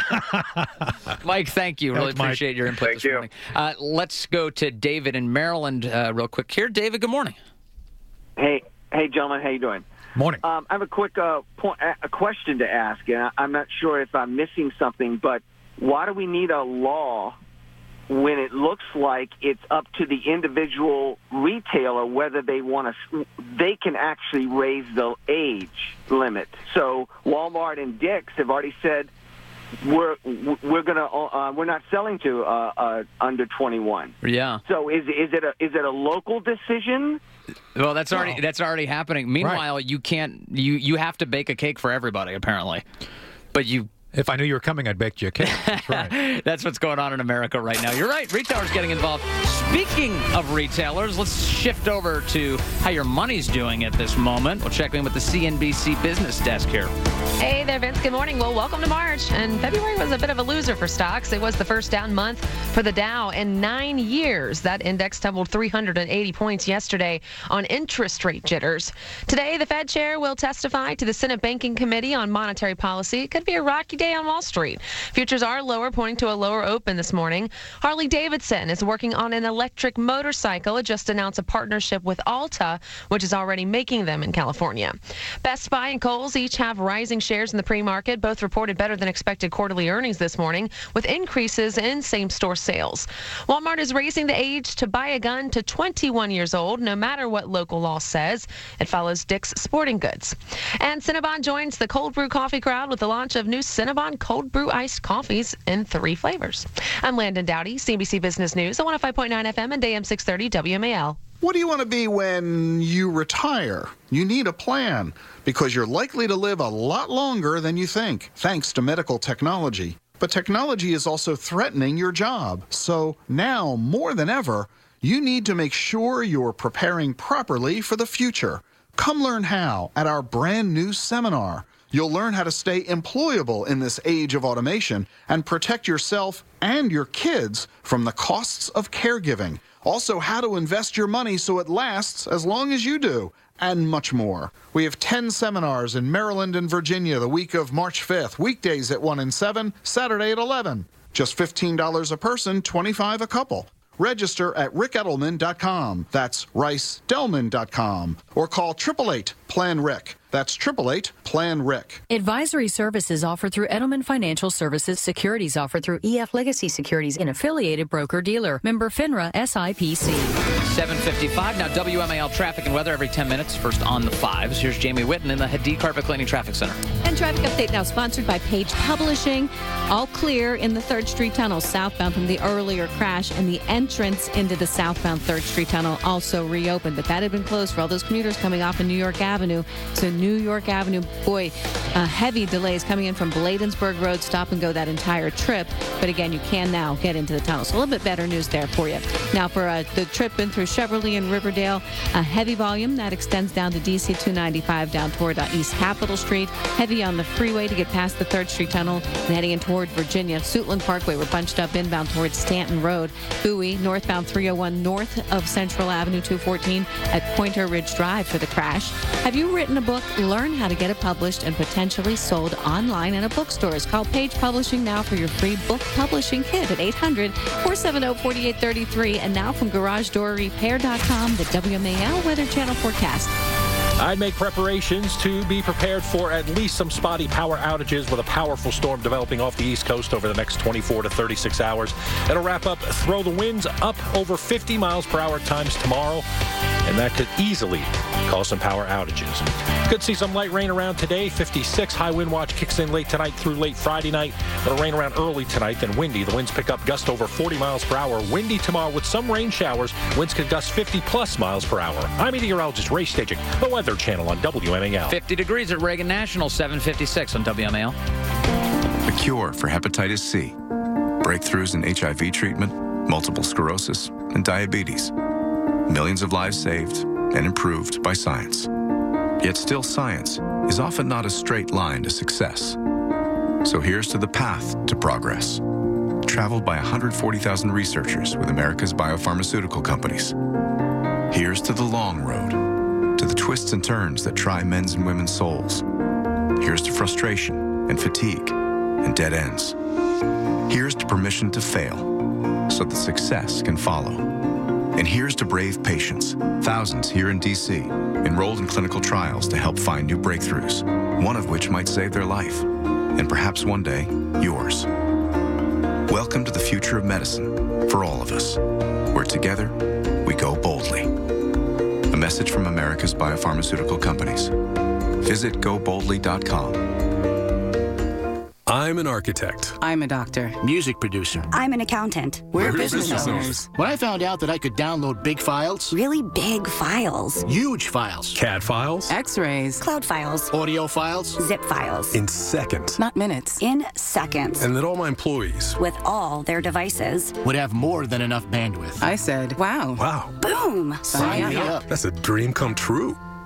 Mike, thank you. Really
Thanks, Mike.
appreciate your input
Thank
this
you.
morning. Uh, let's go to David in Maryland uh, real quick here. David, good morning.
Hey, hey, gentlemen, how you doing?
Morning.
Um, I have a quick uh, point, a question to ask, and I- I'm not sure if I'm missing something, but why do we need a law when it looks like it's up to the individual retailer whether they want to? They can actually raise the age limit. So Walmart and Dick's have already said we're we're gonna uh, we're not selling to uh, uh, under twenty-one.
Yeah.
So is is it a is it a local decision?
Well, that's already that's already happening. Meanwhile, you can't you you have to bake a cake for everybody apparently, but you.
If I knew you were coming, I'd bake you a cake. That's right.
That's what's going on in America right now. You're right. Retailers getting involved. Speaking of retailers, let's shift over to how your money's doing at this moment. We'll check in with the C N B C business desk here.
Hey there, Vince. Good morning. Well, welcome to March. And February was a bit of a loser for stocks. It was the first down month for the Dow in nine years. That index tumbled three hundred eighty points yesterday on interest rate jitters. Today, the Fed chair will testify to the Senate Banking Committee on monetary policy. It could be a rocky day on Wall Street. Futures are lower, pointing to a lower open this morning. Harley Davidson is working on an electric motorcycle. It just announced a partnership with Alta, which is already making them in California. Best Buy and Kohl's each have rising shares in the pre-market. Both reported better than expected quarterly earnings this morning, with increases in same-store sales. Walmart is raising the age to buy a gun to twenty-one years old, no matter what local law says. It follows Dick's Sporting Goods. And Cinnabon joins the cold brew coffee crowd with the launch of new Cinnabon cold brew iced coffees in three flavors. I'm Landon Dowdy, C B C Business News, on one oh five point nine F M and A M six thirty W M A L.
What do you want to be when you retire? You need a plan because you're likely to live a lot longer than you think, thanks to medical technology. But technology is also threatening your job. So now, more than ever, you need to make sure you're preparing properly for the future. Come learn how at our brand new seminar. You'll learn how to stay employable in this age of automation and protect yourself and your kids from the costs of caregiving. Also, how to invest your money so it lasts as long as you do, and much more. We have ten seminars in Maryland and Virginia the week of March fifth, weekdays at one and seven, Saturday at eleven. Just fifteen dollars a person, twenty-five dollars a couple. Register at rick edelman dot com. That's rice delman dot com. Or call eight eight eight, plan rick. That's eight eight eight, plan rick.
Advisory services offered through Edelman Financial Services. Securities offered through E F Legacy Securities, an affiliated broker-dealer. Member FINRA S I P C.
seven fifty-five. Now W M A L traffic and weather every ten minutes. First on the fives. Here's Jamie Whitten in the Hadid Carpet Cleaning Traffic Center.
And traffic update now sponsored by Page Publishing. All clear in the third Street Tunnel southbound from the earlier crash, and the entrance into the southbound third Street Tunnel also reopened. But that had been closed for all those commuters coming off of New York Avenue. So New York Avenue, boy, uh, heavy delays coming in from Bladensburg Road, stop and go that entire trip. But again, you can now get into the tunnel. So a little bit better news there for you. Now for uh, the trip in through Cheverly and Riverdale, a heavy volume that extends down to D C two ninety-five down toward uh, East Capitol Street. Heavy on the freeway to get past the third Street Tunnel and heading in toward Virginia. Suitland Parkway, we're bunched up inbound towards Stanton Road. Bowie, northbound three oh one north of Central Avenue two fourteen at Pointer Ridge Drive for the crash. Have you written a book? Learn how to get it published and potentially sold online and at bookstores. Call Page Publishing now for your free book publishing kit at eight hundred, four seven zero, four eight three three. And now from garage door repair dot com, the W M A L Weather Channel forecast.
I'd make preparations to be prepared for at least some spotty power outages with a powerful storm developing off the East Coast over the next twenty-four to thirty-six hours. It'll wrap up, throw the winds up over fifty miles per hour at times tomorrow, and that could easily cause some power outages. Could see some light rain around today, fifty-six. High wind watch kicks in late tonight through late Friday night. It'll rain around early tonight, then windy. The winds pick up gust over forty miles per hour. Windy tomorrow with some rain showers. Winds could gust fifty plus miles per hour. I'm meteorologist Ray Staging, the Weather Channel on W M A L.
fifty degrees at Reagan National, seven fifty-six on W M A L.
A cure for hepatitis C. Breakthroughs in H I V treatment, multiple sclerosis, and diabetes. Millions of lives saved and improved by science. Yet still science is often not a straight line to success. So here's to the path to progress. Traveled by one hundred forty thousand researchers with America's biopharmaceutical companies. Here's to the long road, to the twists and turns that try men's and women's souls. Here's to frustration and fatigue and dead ends. Here's to permission to fail so that success can follow. And here's to brave patients, thousands here in D C, enrolled in clinical trials to help find new breakthroughs, one of which might save their life, and perhaps one day, yours. Welcome to the future of medicine for all of us, where together we go boldly. A message from America's biopharmaceutical companies. Visit go boldly dot com.
I'm an architect.
I'm a doctor.
Music producer.
I'm an accountant.
We're, We're business, business owners. owners. When I found out that I could download big files.
Really big files.
Huge files.
C A D files.
X-rays. Cloud files.
Audio files.
Zip files.
In seconds.
Not minutes. In seconds.
And that all my employees.
With all their devices.
Would have more than enough bandwidth.
I said, wow.
Wow.
Boom.
Sign, Sign me up.
up. That's a dream come true.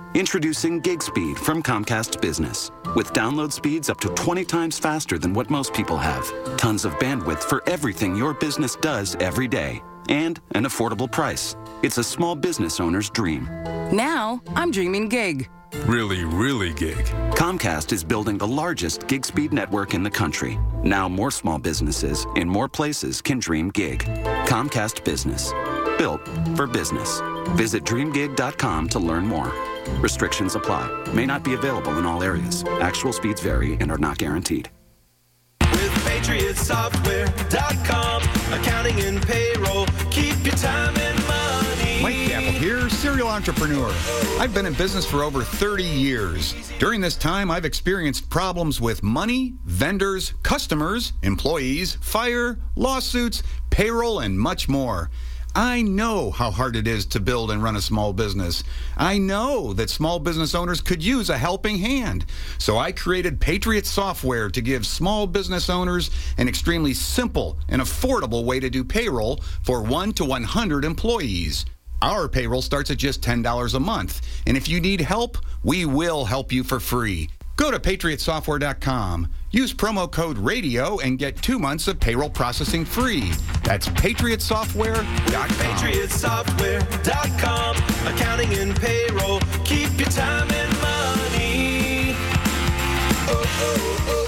Introducing Gig Speed from Comcast Business. With download speeds up to twenty times faster than what most people have. Tons of bandwidth for everything your business does every day. And an affordable price. It's a small business owner's dream.
Now, I'm dreaming gig.
Really, really gig.
Comcast is building the largest gig speed network in the country. Now more small businesses in more places can dream gig. Comcast Business. Built for business. Visit dream gig dot com to learn more. Restrictions apply. May not be available in all areas. Actual speeds vary and are not guaranteed.
With Patriot Software dot com, accounting and payroll, keep your time and money.
Mike Capel here, serial entrepreneur. I've been in business for over thirty years. During this time, I've experienced problems with money, vendors, customers, employees, fire, lawsuits, payroll, and much more. I know how hard it is to build and run a small business. I know that small business owners could use a helping hand. So I created Patriot Software to give small business owners an extremely simple and affordable way to do payroll for one to one hundred employees. Our payroll starts at just ten dollars a month. And if you need help, we will help you for free. Go to Patriot Software dot com. Use promo code RADIO and get two months of payroll processing free. That's Patriot Software dot com.
Patriot Software dot com, accounting and payroll, keep your time and money. Oh, oh, oh,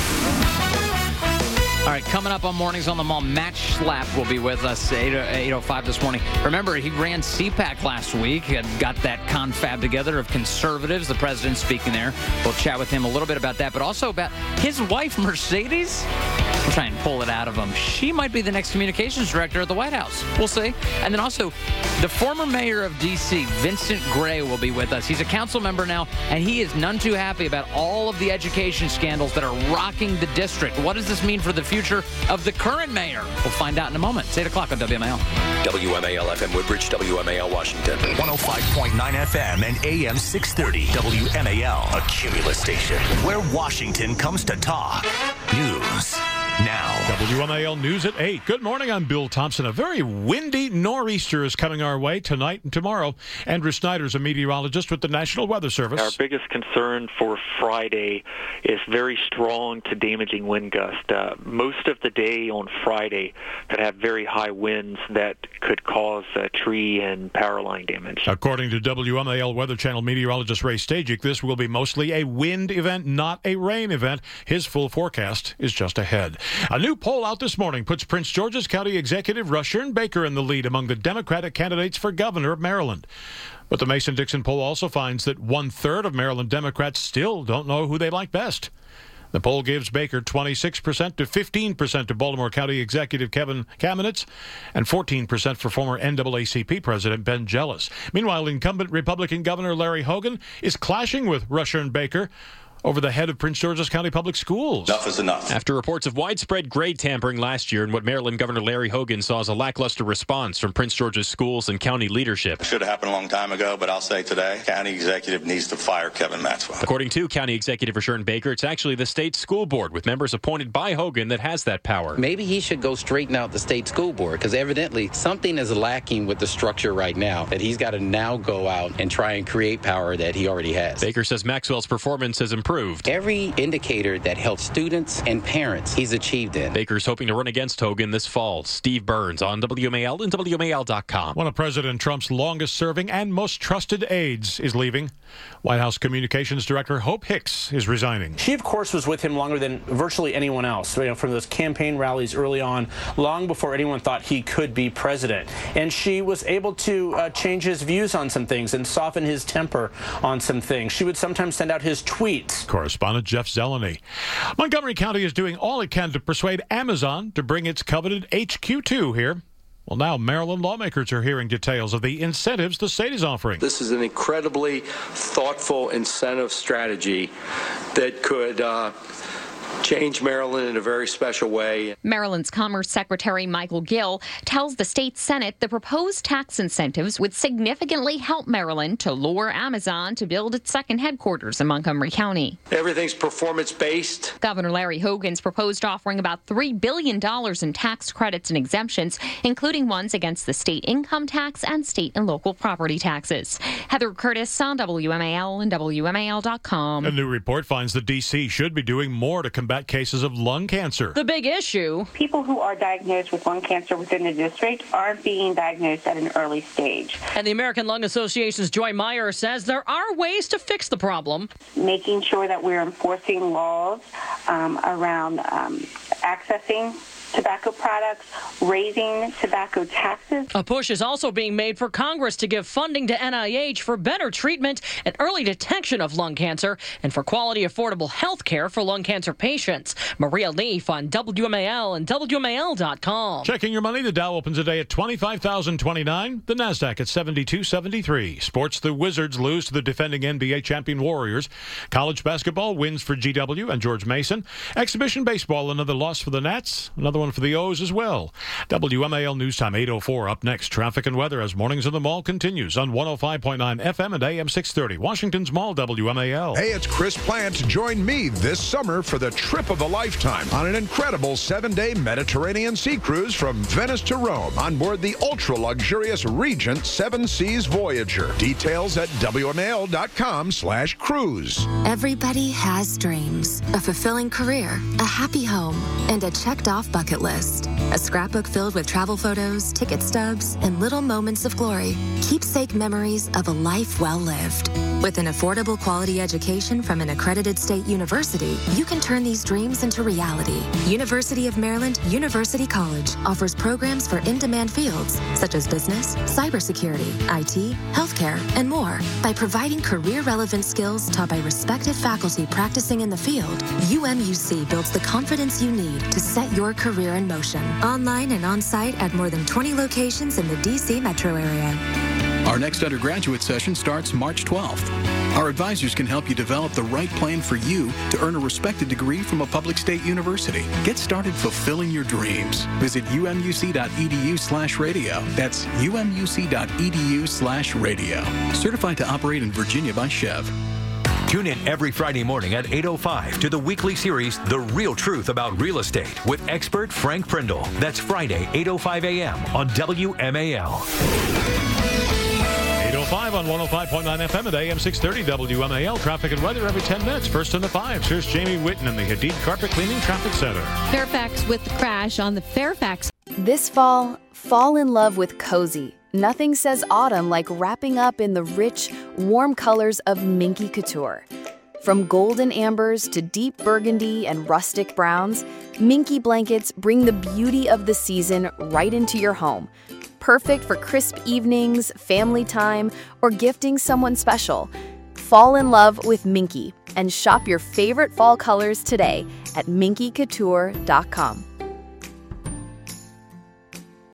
All right, coming up on Mornings on the Mall, Matt Schlapp will be with us at eight oh five this morning. Remember, he ran C PAC last week and got that confab together of conservatives. The president speaking there. We'll chat with him a little bit about that, but also about his wife, Mercedes. We'll try and pull it out of him. She might be the next communications director at the White House. We'll see. And then also, the former mayor of D C, Vincent Gray, will be with us. He's a council member now, and he is none too happy about all of the education scandals that are rocking the district. What does this mean for the future of the current mayor? We'll find out in a moment. It's eight o'clock on W M A L.
W M A L F M Woodbridge, W M A L Washington. one oh five point nine F M and A M six thirty. W M A L, a Cumulus station, where Washington comes to talk. News now.
W M A L News at eight. Good morning, I'm Bill Thompson. A very windy nor'easter is coming our way tonight and tomorrow. Andrew Snyder's a meteorologist with the National Weather Service.
Our biggest concern for Friday is very strong to damaging wind gust. Uh, most of the day on Friday could have very high winds that could cause uh, tree and power line damage.
According to W M A L Weather Channel meteorologist Ray Stajic, this will be mostly a wind event, not a rain event. His full forecast is just ahead. A new poll out this morning puts Prince George's County Executive Rushern Baker in the lead among the Democratic candidates for governor of Maryland. But the Mason-Dixon poll also finds that one-third of Maryland Democrats still don't know who they like best. The poll gives Baker twenty-six percent to fifteen percent to Baltimore County Executive Kevin Kamenetz and fourteen percent for former N double A C P President Ben Jealous. Meanwhile, incumbent Republican Governor Larry Hogan is clashing with Rushern Baker over the head of Prince George's County Public Schools.
Enough is enough. After reports of widespread grade tampering last year and what Maryland Governor Larry Hogan saw as a lackluster response from Prince George's schools and county leadership. It should have happened a long time ago, but I'll say today, county executive needs to fire Kevin Maxwell. According to County Executive Rushern Baker, it's actually the state school board with members appointed by Hogan that has that power.
Maybe he should go straighten out the state school board, because evidently something is lacking with the structure right now, that he's got to now go out and try and create power that he already has.
Baker says Maxwell's performance has improved.
Every indicator that helps students and parents, he's achieved in.
Baker's hoping to run against Hogan this fall. Steve Burns on W M A L and W M A L dot com.
One of President Trump's longest-serving and most trusted aides is leaving. White House Communications Director Hope Hicks is resigning.
She, of course, was with him longer than virtually anyone else, you know, from those campaign rallies early on, long before anyone thought he could be president. And she was able to uh, change his views on some things and soften his temper on some things. She would sometimes send out his tweets.
Correspondent Jeff Zeleny. Montgomery County is doing all it can to persuade Amazon to bring its coveted H Q two here. Well, now Maryland lawmakers are hearing details of the incentives the state is offering.
This is an incredibly thoughtful incentive strategy that could uh,
change Maryland in a very special way.
Maryland's Commerce Secretary Michael Gill tells the state Senate the proposed tax incentives would significantly help Maryland to lure Amazon to build its second headquarters in Montgomery County.
Everything's performance-based.
Governor Larry Hogan's proposed offering about three billion dollars in tax credits and exemptions, including ones against the state income tax and state and local property taxes. Heather Curtis on W M A L and W M A L dot com.
A new report finds that D C should be doing more to combat cases of lung cancer.
The big issue:
people who are diagnosed with lung cancer within the district aren't being diagnosed at an early stage.
And the American Lung Association's Joy Meyer says there are ways to fix the problem.
Making sure that we're enforcing laws um, around um, accessing tobacco products, raising tobacco taxes.
A push is also being made for Congress to give funding to N I H for better treatment and early detection of lung cancer and for quality, affordable health care for lung cancer patients. Maria Leaf on W M A L and W M A L dot com.
Checking your money, the Dow opens a day at twenty-five thousand twenty-nine, the NASDAQ at seventy-two seventy-three. Sports, the Wizards lose to the defending N B A champion Warriors. College basketball wins for G W and George Mason. Exhibition baseball, another loss for the Nats. Another one for the O's as well. W M A L News Time eight oh four. Up next, traffic and weather as Mornings in the Mall continues on one oh five point nine F M and A M six thirty. Washington's Mall, W M A L.
Hey, it's Chris Plant. Join me this summer for the trip of a lifetime on an incredible seven-day Mediterranean sea cruise from Venice to Rome on board the ultra-luxurious Regent Seven Seas Voyager. Details at W M A L dot com slash cruise.
Everybody has dreams. A fulfilling career, a happy home, and a checked-off bucket list. A scrapbook filled with travel photos, ticket stubs, and little moments of glory. Keepsake memories of a life well lived. With an affordable quality education from an accredited state university, you can turn these dreams into reality. University of Maryland University College offers programs for in-demand fields such as business, cybersecurity, I T, healthcare, and more. By providing career-relevant skills taught by respected faculty practicing in the field, U M U C builds the confidence you need to set your career in motion. Online and on-site at more than twenty locations in the D C metro area.
Our next undergraduate session starts March twelfth. Our advisors can help you develop the right plan for you to earn a respected degree from a public state university. Get started fulfilling your dreams. Visit U M U C dot E D U slash radio. That's U M U C dot E D U slash radio. Certified to operate in Virginia by Chev.
Tune in every Friday morning at eight oh five to the weekly series, The Real Truth About Real Estate, with expert Frank Prindle. That's Friday, eight oh five a.m. on W M A L.
eight oh five on one oh five point nine F M at A M six thirty W M A L. Traffic and weather every ten minutes. First in the fives. Here's Jamie Whitten in the Hadid Carpet Cleaning Traffic Center.
Fairfax with the crash on the Fairfax.
This fall, fall in love with cozy. Nothing says autumn like wrapping up in the rich, warm colors of Minky Couture. From golden ambers to deep burgundy and rustic browns, Minky blankets bring the beauty of the season right into your home. Perfect for crisp evenings, family time, or gifting someone special. Fall in love with Minky and shop your favorite fall colors today at minky couture dot com.